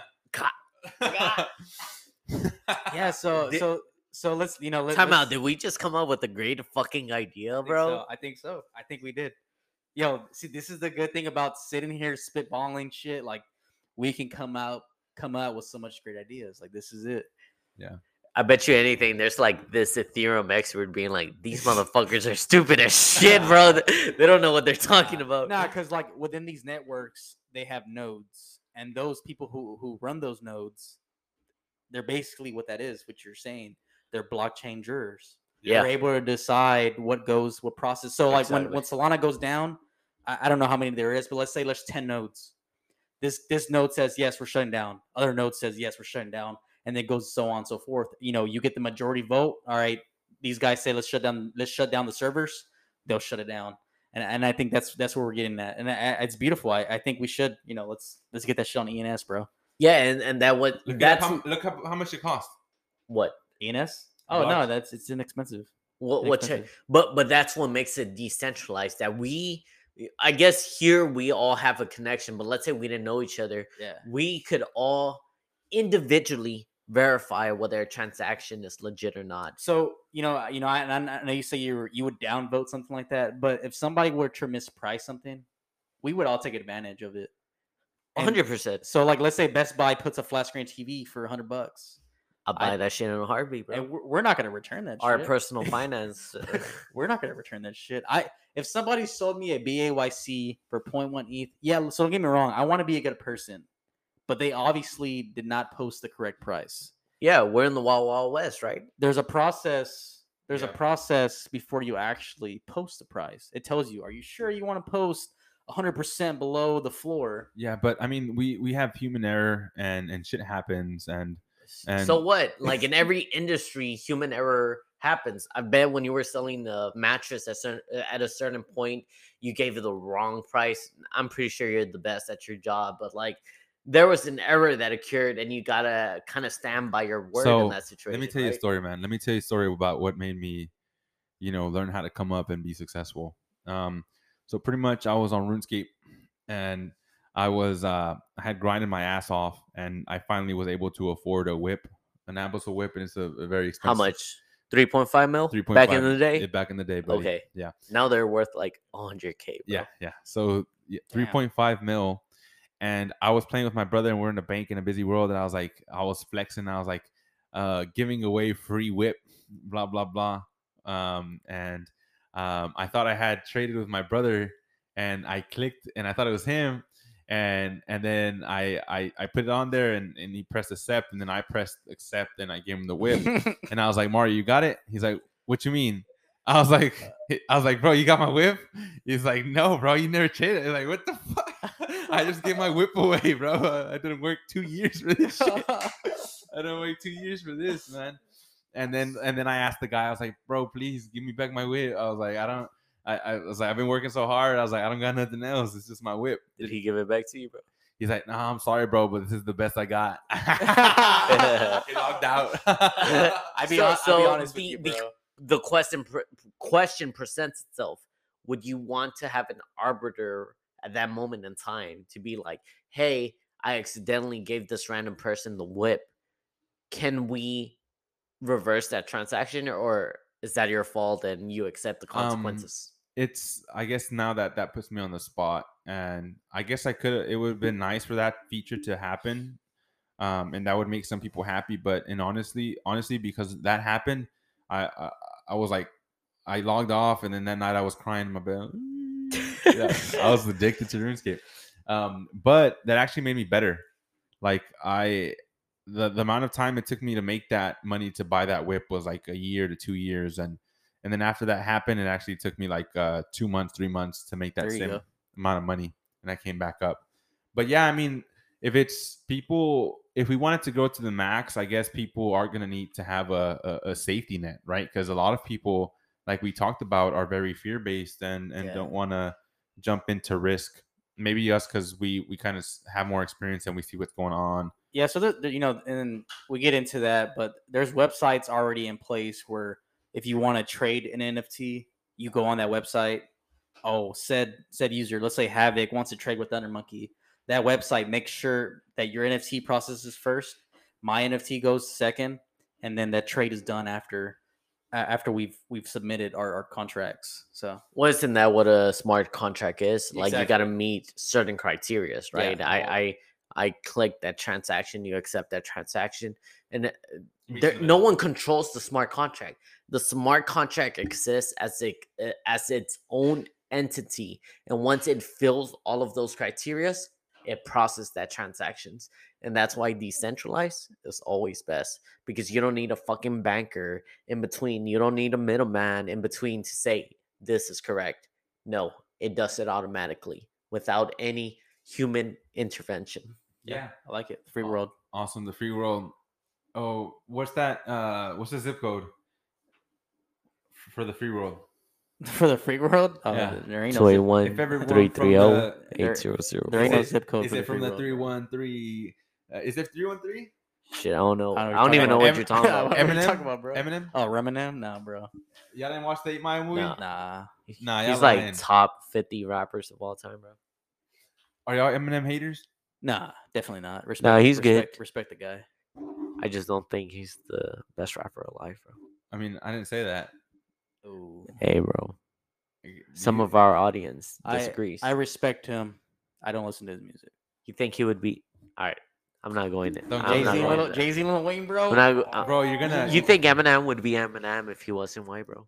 S4: yeah, so
S3: Did-
S4: so so let's you know let,
S3: Time
S4: let's,
S3: out. Did we just come up with a great fucking idea,
S4: I think
S3: bro?
S4: so. I think so. I think we did. Yo, see, this is the good thing about sitting here spitballing shit. Like, we can come out come out with so much great ideas. Like, this is it.
S3: I bet you anything. There's like this Ethereum expert being like, these motherfuckers are stupid as shit, bro. They don't know what they're talking about.
S4: Nah, because like within these networks, they have nodes, and those people who who run those nodes, they're basically what that is. What you're saying, they're blockchain jurors.
S3: Yeah.
S4: They're able to decide what goes, what process. So like when, when Solana goes down, I, I don't know how many there is, but let's say there's ten nodes. This this node says yes, we're shutting down. Other node says yes, we're shutting down, and then goes so on and so forth. You know, you get the majority vote. All right, these guys say let's shut down, let's shut down the servers. They'll shut it down, and and I think that's that's where we're getting at, and I, I- it's beautiful. I, I think we should, you know, let's let's get that shit on E N S, bro.
S3: Yeah, and, and that what
S2: Look,
S3: that's
S2: how, look how, how much it costs.
S3: what
S4: E N S? Oh
S2: Block-
S4: no, that's it's inexpensive.
S3: what what cha-
S4: Inexpensive.
S3: but but that's what makes it decentralized. That we, I guess here we all have a connection. But let's say we didn't know each other,
S4: Yeah.
S3: we could all individually verify whether a transaction is legit or not.
S4: So you know, you know, I, and I know you say you were, you would downvote something like that, but if somebody were to misprice something, we would all take advantage of it.
S3: A
S4: And
S3: hundred percent.
S4: So like, let's say Best Buy puts a flat screen T V for a hundred bucks,
S3: I'll buy
S4: I-
S3: that shit in a heartbeat, bro.
S4: and we're, we're not gonna return that.
S3: Our
S4: shit.
S3: personal finance. uh,
S4: We're not gonna return that shit. I if somebody sold me a B A Y C for zero point one E T H, yeah. So don't get me wrong, I want to be a good person, but they obviously did not post the correct price.
S3: yeah, we're in the Wild Wild West, right?
S4: There's a process. There's
S2: Yeah.
S4: a process before you actually post the price. It tells you, are you sure you want to post one hundred percent below the floor?
S2: Yeah, but I mean, we we have human error, and and shit happens, and and
S3: So what? Like in every industry, human error happens. I bet when you were selling the mattress at, certain, at a certain point, you gave it the wrong price. I'm pretty sure you're the best at your job, but like there was an error that occurred, and you gotta kind of stand by your word
S2: So,
S3: in that situation.
S2: let me tell you a
S3: right?
S2: story, man. Let me tell you a story about what made me, you know, learn how to come up and be successful. Um, so pretty much I was on RuneScape, and I was uh I had grinded my ass off, and I finally was able to afford a whip, an Abyssal whip, and it's a, a very expensive.
S3: How much? three point five mil?
S2: Three point
S3: Back
S2: five
S3: in the day?
S2: back in the day, buddy.
S3: Okay.
S2: Yeah.
S3: Now they're worth like one hundred K. Bro.
S2: Yeah, yeah. So yeah,
S4: Damn.
S2: three point five mil, and I was playing with my brother, and we're in a bank in a busy world, and I was like, I was flexing, I was like, uh, giving away free whip, blah blah blah, um, and um, I thought I had traded with my brother, and I clicked, and I thought it was him, and and then I I, I put it on there, and, and he pressed accept, and then I pressed accept, and I gave him the whip, and I was like, Mario, you got it? He's like, what you mean? I was like, I was like, bro, you got my whip? He's like, no, bro, you never traded. He's like, what the fuck? I just gave my whip away, bro. I didn't work two years for this shit. I didn't wait two years for this, man. And then and then I asked the guy, I was like, bro, please give me back my whip. I was like, I don't, I, I was like, I've been working so hard. I was like, I don't got nothing else. It's just my whip.
S3: Did he give it back to you, bro?
S2: He's like, nah, I'm sorry, bro, but this is the best I got. He logged out.
S4: I be,
S3: So-
S4: hon-
S3: so
S4: I'll be honest
S3: the-
S4: with you,
S3: the-
S4: bro.
S3: The question pre- question presents itself. Would you want to have an arbiter at that moment in time to be like, hey, I accidentally gave this random person the whip. Can we reverse that transaction, or is that your fault and you accept the
S2: Um,
S3: consequences?
S2: It's, I guess now that that puts me on the spot, and I guess I could, it would have been nice for that feature to happen. Um, and that would make some people happy. But, and honestly, honestly, because that happened, I, I, I was like, I logged off, and then that night I was crying in my bed. Yeah, I was addicted to RuneScape. Um, but that actually made me better. Like I, the, the amount of time it took me to make that money to buy that whip was like a year to two years. And, and then after that happened, it actually took me like uh, two months, three months to make that
S4: There you
S2: same
S4: go.
S2: amount of money. And I came back up. But yeah, I mean, if it's people, if we wanted to go to the max, I guess people are going to need to have a, a, a safety net, right? Because a lot of people, like we talked about, are very fear-based and, and
S4: Yeah.
S2: don't want to jump into risk. Maybe us because we, we kind of have more experience and we see what's going on.
S4: Yeah, so the, the- you know, and we get into that, but there's websites already in place where if you want to trade an N F T, you go on that website. Oh, said said user, let's say Havoc wants to trade with Thunder Monkey. That website makes sure that your N F T processes first, my N F T goes second, and then that trade is done after uh, after we've we've submitted our, our contracts. So
S3: Well, isn't that what a smart contract is? Like you got to
S4: Exactly.
S3: meet certain criteria, right?
S4: Yeah.
S3: I, I I click that transaction, you accept that transaction, and uh,
S2: We
S3: there,
S2: submit
S3: no
S2: it.
S3: one controls the smart contract. The smart contract exists as a uh, as its own entity, and once it fills all of those criterias, it processes that transactions, and that's why decentralized is always best because you don't need a fucking banker in between. You don't need a middleman in between to say this is correct. No, it does it automatically without any human intervention.
S2: Yeah.
S4: I like it. Free
S2: Aw-
S4: world.
S2: Awesome. The free world. Oh, what's that? Uh, what's the zip code f- for the free world?
S4: For the free world? Oh,
S2: Yeah.
S4: there ain't no
S3: two eight
S4: zip,
S3: one
S2: If everyone
S3: three
S2: from
S3: three zero
S2: the-
S3: eight zero zero.
S4: there ain't no
S2: Is it-
S4: zip code
S2: Is
S4: for
S2: it
S4: the
S2: from
S4: free
S2: the
S4: world.
S2: three one three? Uh, is it three one three?
S3: Shit, I don't know.
S4: I
S3: I
S4: don't
S3: don't,
S4: know what you're
S3: even know
S4: talking
S3: what
S2: about.
S3: you're talking
S4: Em-
S3: about.
S4: What are you
S2: Eminem?
S4: talking about, bro?
S2: Eminem?
S4: Oh, Reminem? Nah, bro.
S2: Y'all didn't watch the eight Mile movie?
S3: Nah.
S4: Nah.
S2: Nah, y'all
S3: He's like
S2: lying.
S3: top fifty rappers of all time, bro.
S2: Are y'all Eminem haters?
S4: Nah, definitely not. Respect,
S3: Nah, he's good.
S4: respect, Respect the guy.
S3: I just don't think he's the best rapper alive, bro.
S2: I mean, I didn't say that.
S4: Ooh.
S3: Hey, bro.
S2: Do
S3: Some
S2: you-
S3: of our audience
S4: I,
S3: disagrees.
S4: I respect him. I don't listen to his music.
S3: you think he would be? All right, I'm not going there.
S2: Don't
S3: I'm
S4: Jay
S3: not
S4: Z,
S3: going
S4: Lil,
S3: there.
S4: Jay Z, Lil Wayne, bro.
S3: I'm not go- uh,
S2: Bro, you're gonna.
S3: You think Eminem would be Eminem if he wasn't white, bro?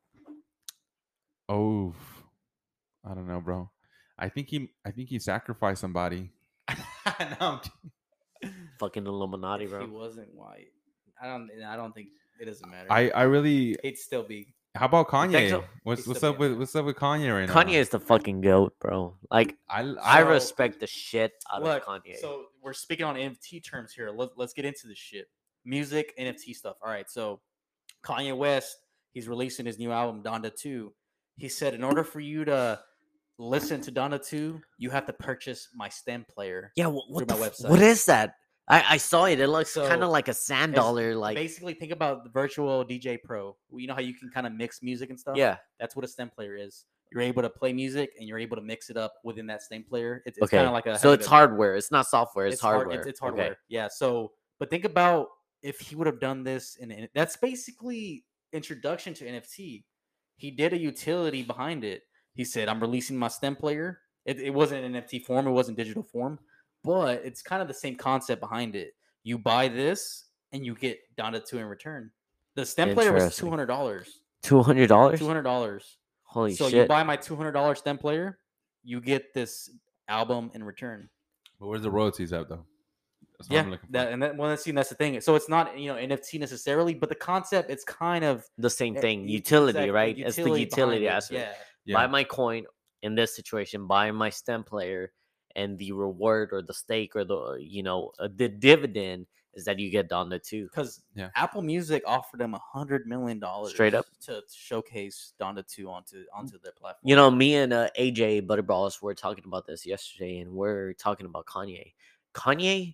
S2: Oh, I don't know, bro. I think he. I think he sacrificed somebody. No, I'm kidding.
S3: Fucking Illuminati,
S4: If he
S3: bro.
S4: wasn't white, I don't. I don't think it doesn't matter.
S2: I. I really.
S4: He'd still be.
S2: How about
S3: You think
S2: Kanye?
S3: so?
S2: What's
S4: He's
S2: what's
S4: still
S2: up with
S4: being-
S2: what's up with Kanye right now?
S3: Kanye is the fucking goat, bro. Like
S2: I.
S3: I
S2: I
S4: So-
S3: respect the shit out
S4: Look,
S3: of Kanye.
S4: so we're speaking on N F T terms here. Let, let's get into this shit. Music, N F T stuff. All right, so Kanye West, he's releasing his new album, Donda two. He said, in order for you to listen to Donda two, you have to purchase my stem player.
S3: yeah, what, what,
S4: through
S3: the
S4: my
S3: f-
S4: website.
S3: what is that? I, I saw it. It looks kind
S4: So,
S3: of like a sand
S4: It's
S3: dollar. Like
S4: basically, think about the virtual D J Pro. You know how you can kind of mix music and stuff.
S3: yeah,
S4: That's what a stem player is. You're able to play music and you're able to mix it up within that stem player. It's, it's
S3: okay.
S4: kind of like a.
S3: so
S4: how
S3: it's
S4: you-
S3: hardware. It's not software. It's,
S4: hard-
S3: hardware.
S4: it's, it's
S3: Okay.
S4: hardware. Yeah. So, but think about if he would have done this, and in, that's basically introduction to N F T. He did a utility behind it. He said, "I'm releasing my stem player." It, it wasn't an N F T form. It wasn't digital form, but it's kind of the same concept behind it. You buy this and you get Donda two in return. The stem player was
S3: Interesting.
S4: two hundred dollars.
S3: Two hundred dollars.
S4: Two hundred dollars.
S3: Holy
S4: So you
S3: shit!
S4: buy my two hundred dollars stem player, you get this album in return.
S2: But where's the royalties at though? That's what
S4: Yeah,
S2: I'm looking for.
S4: that, and that, well, that's, see, that's the thing. So it's not you know N F T necessarily, but the concept it's kind of
S3: the same
S4: eh,
S3: thing.
S4: e-
S3: Utility,
S4: exactly,
S3: right? It's the
S4: behind
S3: utility
S4: it,
S3: aspect.
S4: Yeah,
S2: Yeah.
S3: Buy my coin in this situation. Buy my stem player, and the reward or the stake or the you know uh, the dividend is that you get Donda two.
S4: Because
S2: Yeah.
S4: Apple Music offered them a hundred million dollars
S3: Straight up.
S4: to showcase Donda two onto onto their platform.
S3: You know, me and uh, A J Butterballs were talking about this yesterday, and we're talking about Kanye. Kanye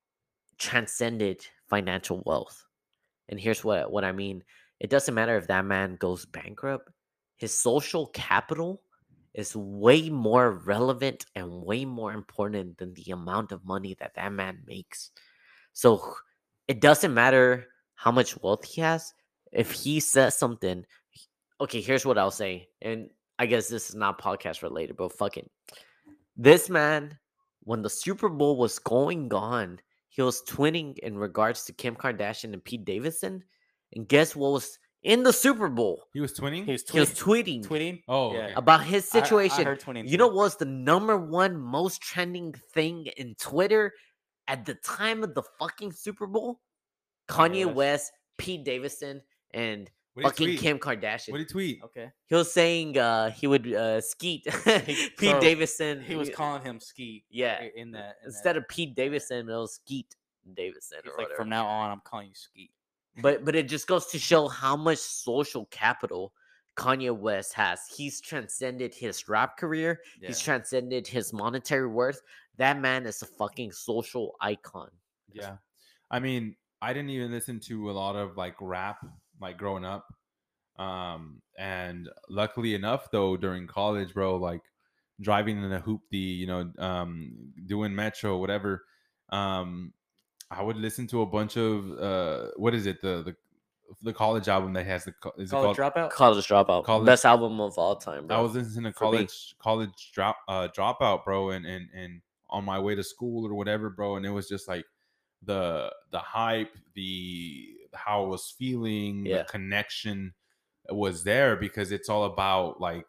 S3: transcended financial wealth. And here's what, what I mean. It doesn't matter if that man goes bankrupt. His social capital is way more relevant and way more important than the amount of money that that man makes. So it doesn't matter how much wealth he has. If he says something, okay, here's what I'll say. And I guess this is not podcast related, but fuck it. This man, when the Super Bowl was going on, he was twinning in regards to Kim Kardashian and Pete Davidson. And guess what was in the Super Bowl?
S2: He was twinning.
S4: He was,
S3: He was
S4: tweeting,
S3: tweeting
S4: tweeting.
S2: Oh,
S4: Yeah.
S2: okay.
S3: about his
S4: I- I
S3: situation.
S4: heard twinning
S3: You
S4: too.
S3: know what was the number one most trending thing in Twitter at the time of the fucking Super Bowl? Kanye
S4: West.
S3: West, Pete Davidson, and
S2: What did he
S3: fucking
S2: tweet?
S3: Kim Kardashian.
S2: What did he tweet?
S4: Okay.
S3: He was saying uh, he would uh, skeet
S4: He-
S3: Pete
S4: so
S3: Davidson.
S4: He was calling him Skeet.
S3: Yeah.
S4: i- In that. in
S3: Instead
S4: that.
S3: of Pete Davidson, it was Skeet Davidson
S4: He's
S3: or
S4: like,
S3: whatever.
S4: from now on, I'm calling you Skeet.
S3: But but it just goes to show how much social capital Kanye West has. He's transcended his rap career.
S4: Yeah.
S3: He's transcended his monetary worth. That man is a fucking social icon.
S2: Yeah. I mean, I didn't even listen to a lot of like rap like growing up. Um, and luckily enough though, during college, bro, like driving in a hoopty, you know, um, doing metro, whatever. Um, I would listen to a bunch of uh, what is it? The the the college album that has the co- is it
S4: College
S2: called?
S4: dropout.
S3: College Dropout.
S2: College-
S3: Best album of all time, bro.
S2: I was listening to
S3: for me.
S2: college college drop uh dropout, bro, and and and on my way to school or whatever, bro, and it was just like the the hype, the how I was feeling,
S3: Yeah.
S2: the connection was there because it's all about like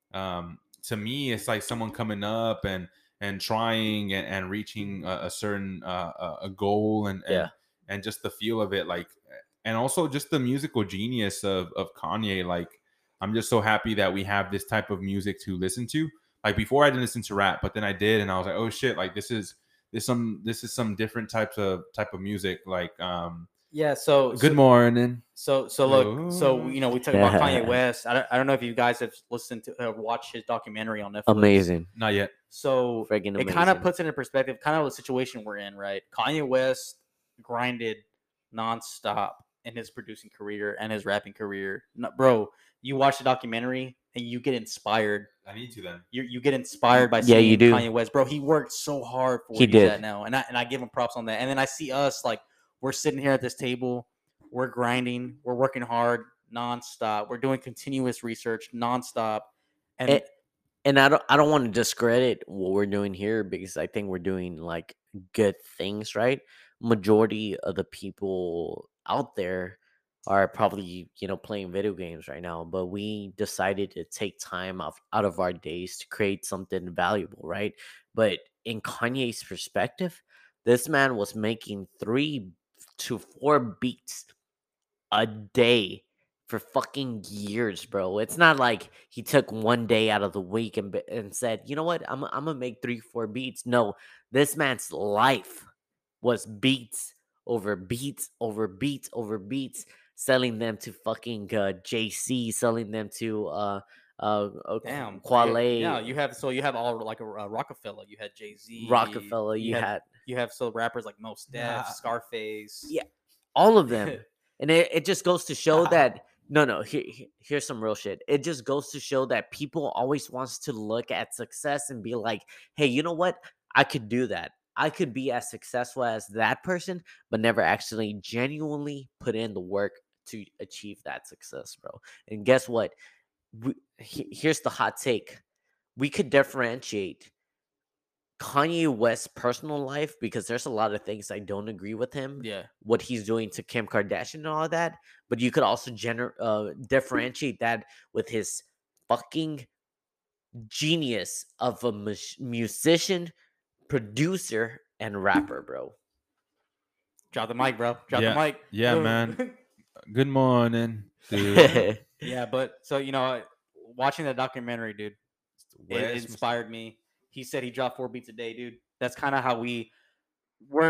S2: um to me it's like someone coming up and and trying and, and reaching a, a certain uh a- a goal and, and
S3: Yeah.
S2: and just the feel of it, like, and also just the musical genius of of Kanye. Like, I'm just so happy that we have this type of music to listen to. Like before I didn't listen to rap, but then I did, and I was like, oh shit, like this is this some this is some different types of type of music. Like um
S4: Yeah. So
S2: good
S4: so,
S2: morning.
S4: So so look. So you know we talk about Kanye
S3: Yeah.
S4: West. I don't, I don't know if you guys have listened to uh, watched his documentary on Netflix.
S3: Amazing.
S2: Not yet.
S4: So
S3: Friggin'
S4: it kind of
S3: amazing.
S4: puts it in perspective, kind of the situation we're in, right? Kanye West grinded nonstop in his producing career and his rapping career. No, bro, you watch the documentary and you get inspired.
S2: I need to then.
S4: You you get inspired by
S3: Yeah,
S4: seeing
S3: you do.
S4: Kanye West, bro. He worked so hard for
S3: He
S4: what he's
S3: did.
S4: at now, and I and I give him props on that. And then I see us like we're sitting here at this table, we're grinding, we're working hard nonstop, we're doing continuous research nonstop, and
S3: Eh, and I don't I don't want to discredit what we're doing here because I think we're doing like good things, right? Majority of the people out there are probably, you know, playing video games right now, but we decided to take time off out of our days to create something valuable, right? But in Kanye's perspective, this man was making three to four beats a day for fucking years, bro. It's not like he took one day out of the week and b- and said, "You know what? I'm I'm gonna make three, four beats." No, this man's life was beats over beats over beats over beats, selling them to fucking uh, J C, selling them to uh uh, uh
S4: damn,
S3: Quale,
S4: yeah, you have so you have all like a, uh, Rockefeller, you had Jay Z,
S3: Rockefeller. You, had,
S4: you have so rappers like Mos Def,
S2: Nah.
S4: Scarface,
S3: Yeah. all of them, and it, it just goes to show
S2: Nah.
S3: that no, no. Here, here- here's some real shit. It just goes to show that people always wants to look at success and be like, "Hey, you know what? I could do that. I could be as successful as that person," but never actually genuinely put in the work to achieve that success, bro. And guess what? We, he- here's the hot take: we could differentiate Kanye West's personal life because there's a lot of things I don't agree with him.
S4: yeah,
S3: What he's doing to Kim Kardashian and all that, but you could also gener- uh, differentiate that with his fucking genius of a mus- musician, producer, and rapper, bro.
S4: drop the mic, bro, drop
S2: Yeah.
S4: the mic,
S2: Yeah, man. Good morning, dude.
S4: yeah, but so you know, watching that documentary, dude, it, it
S2: West-
S4: inspired me. He said he dropped four beats a day, dude. That's kind of how we we're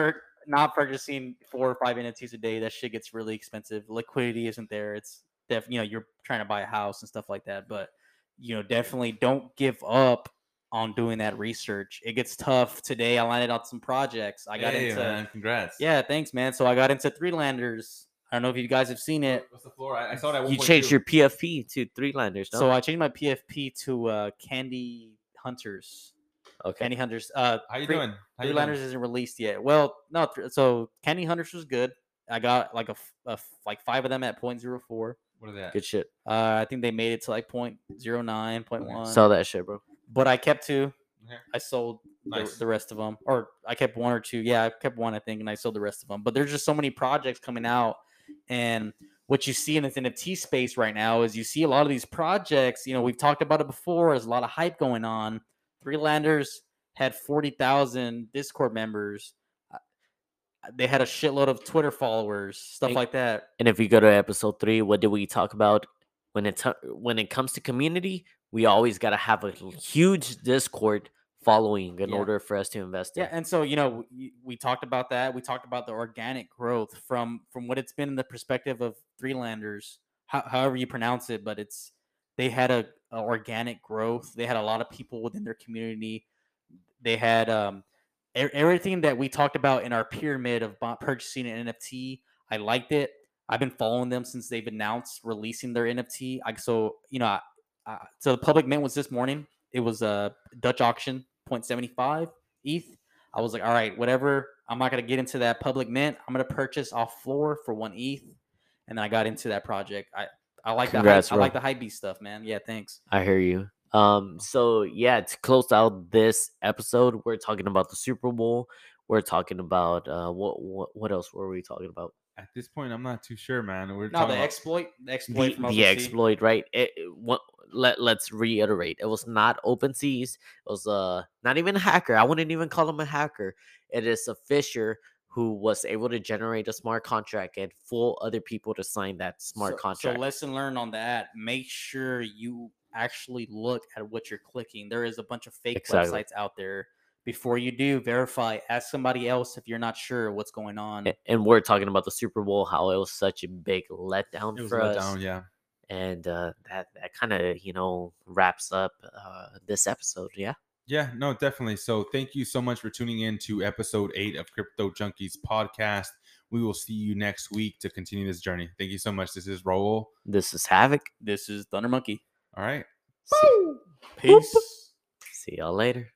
S4: not purchasing four or five N F Ts a day. That shit gets really expensive. Liquidity isn't there. It's def, you know, you're trying to buy a house and stuff like that. But you know, definitely don't give up on doing that research. It gets tough. Today I landed on some projects. I got
S2: Hey,
S4: into
S2: man, congrats.
S4: yeah, thanks, man. So I got into Three Landers. I don't know if you guys have seen it.
S2: What's the floor? I, I saw that.
S3: You changed your P F P to Three Landers, no?
S4: So I changed my P F P to uh, Candy Hunters.
S3: Okay.
S4: Candy Hunters. Uh,
S2: How you
S4: Three-
S2: doing? How
S4: Three
S2: you
S4: Landers
S2: doing?
S4: isn't released yet. Well, no. Th- so Candy Hunters was good. I got like a, f- a f- like five of them at point zero four.
S2: What are they at?
S3: Good shit.
S4: Uh, I think they made it to like point zero nine, point
S2: Okay.
S4: one.
S3: Sell that shit, bro.
S4: But I kept two.
S2: Okay.
S4: I sold
S2: Nice.
S4: the, the rest of them, or I kept one or two. Yeah, I kept one, I think, and I sold the rest of them. But there's just so many projects coming out, and what you see in this N F T space right now is you see a lot of these projects. You know, we've talked about it before. There's a lot of hype going on. Three Landers had forty thousand Discord members. Uh, They had a shitload of Twitter followers, stuff
S3: Hey,
S4: like that.
S3: And if we go to episode three, what did we talk about? When it when it comes to community, we always got to have a huge Discord following in
S4: Yeah.
S3: order for us to invest in.
S4: Yeah, and so you know, we, we talked about that. We talked about the organic growth from from what it's been in the perspective of Three Landers, how, however you pronounce it, but it's they had a, a organic growth. They had a lot of people within their community. They had um e- everything that we talked about in our pyramid of bu- purchasing an N F T. I liked it. I've been following them since they've announced releasing their N F T. I so you know, I, I, so the public mint was this morning. It was a Dutch auction, zero point seven five E T H. I was like, all right, whatever. I'm not gonna get into that public mint. I'm gonna purchase off floor for one E T H, and then I got into that project. I I like the hype,
S3: Congrats,
S4: I
S3: bro.
S4: like the hype beast stuff, man. Yeah, thanks.
S3: I hear you. Um, so yeah, to close out this episode, we're talking about the Super Bowl. We're talking about uh, what what what else were we talking about?
S2: At this point, I'm not too sure, man. We're
S4: No,
S2: talking
S4: the
S2: about-
S4: exploit, the exploit
S3: The,
S4: from
S3: the
S4: OpenSea.
S3: exploit, right? It, it- what, let let's reiterate. It was not OpenSea's. It was uh not even a hacker. I wouldn't even call him a hacker. It is a fisher who was able to generate a smart contract and fool other people to sign that smart
S4: so,
S3: contract.
S4: So lesson learned on that. Make sure you actually look at what you're clicking. There is a bunch of fake
S3: Exactly.
S4: websites out there. Before you do, verify. Ask somebody else if you're not sure what's going on.
S3: A- and we're talking about the Super Bowl, how it was such a big letdown
S2: It was
S3: for
S2: let
S3: us.
S2: down, yeah.
S3: And uh, that that kind of you know wraps up uh, this episode. Yeah.
S2: Yeah, no, definitely. So thank you so much for tuning in to episode eight of Crypto Junkies podcast. We will see you next week to continue this journey. Thank you so much. This is Raul.
S3: This is Havoc.
S4: This is Thunder Monkey.
S2: All right.
S3: See,
S4: Peace.
S3: see y'all later.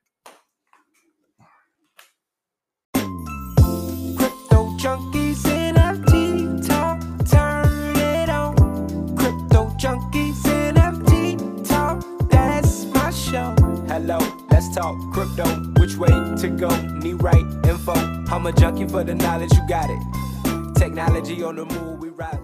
S1: Crypto junkies N F T talk, turn it on. Crypto junkies N F T talk, that's my show. Hello, let's talk crypto. Which way to go? Need right info. I'm a junkie for the knowledge, you got it. Technology on the move, we ride.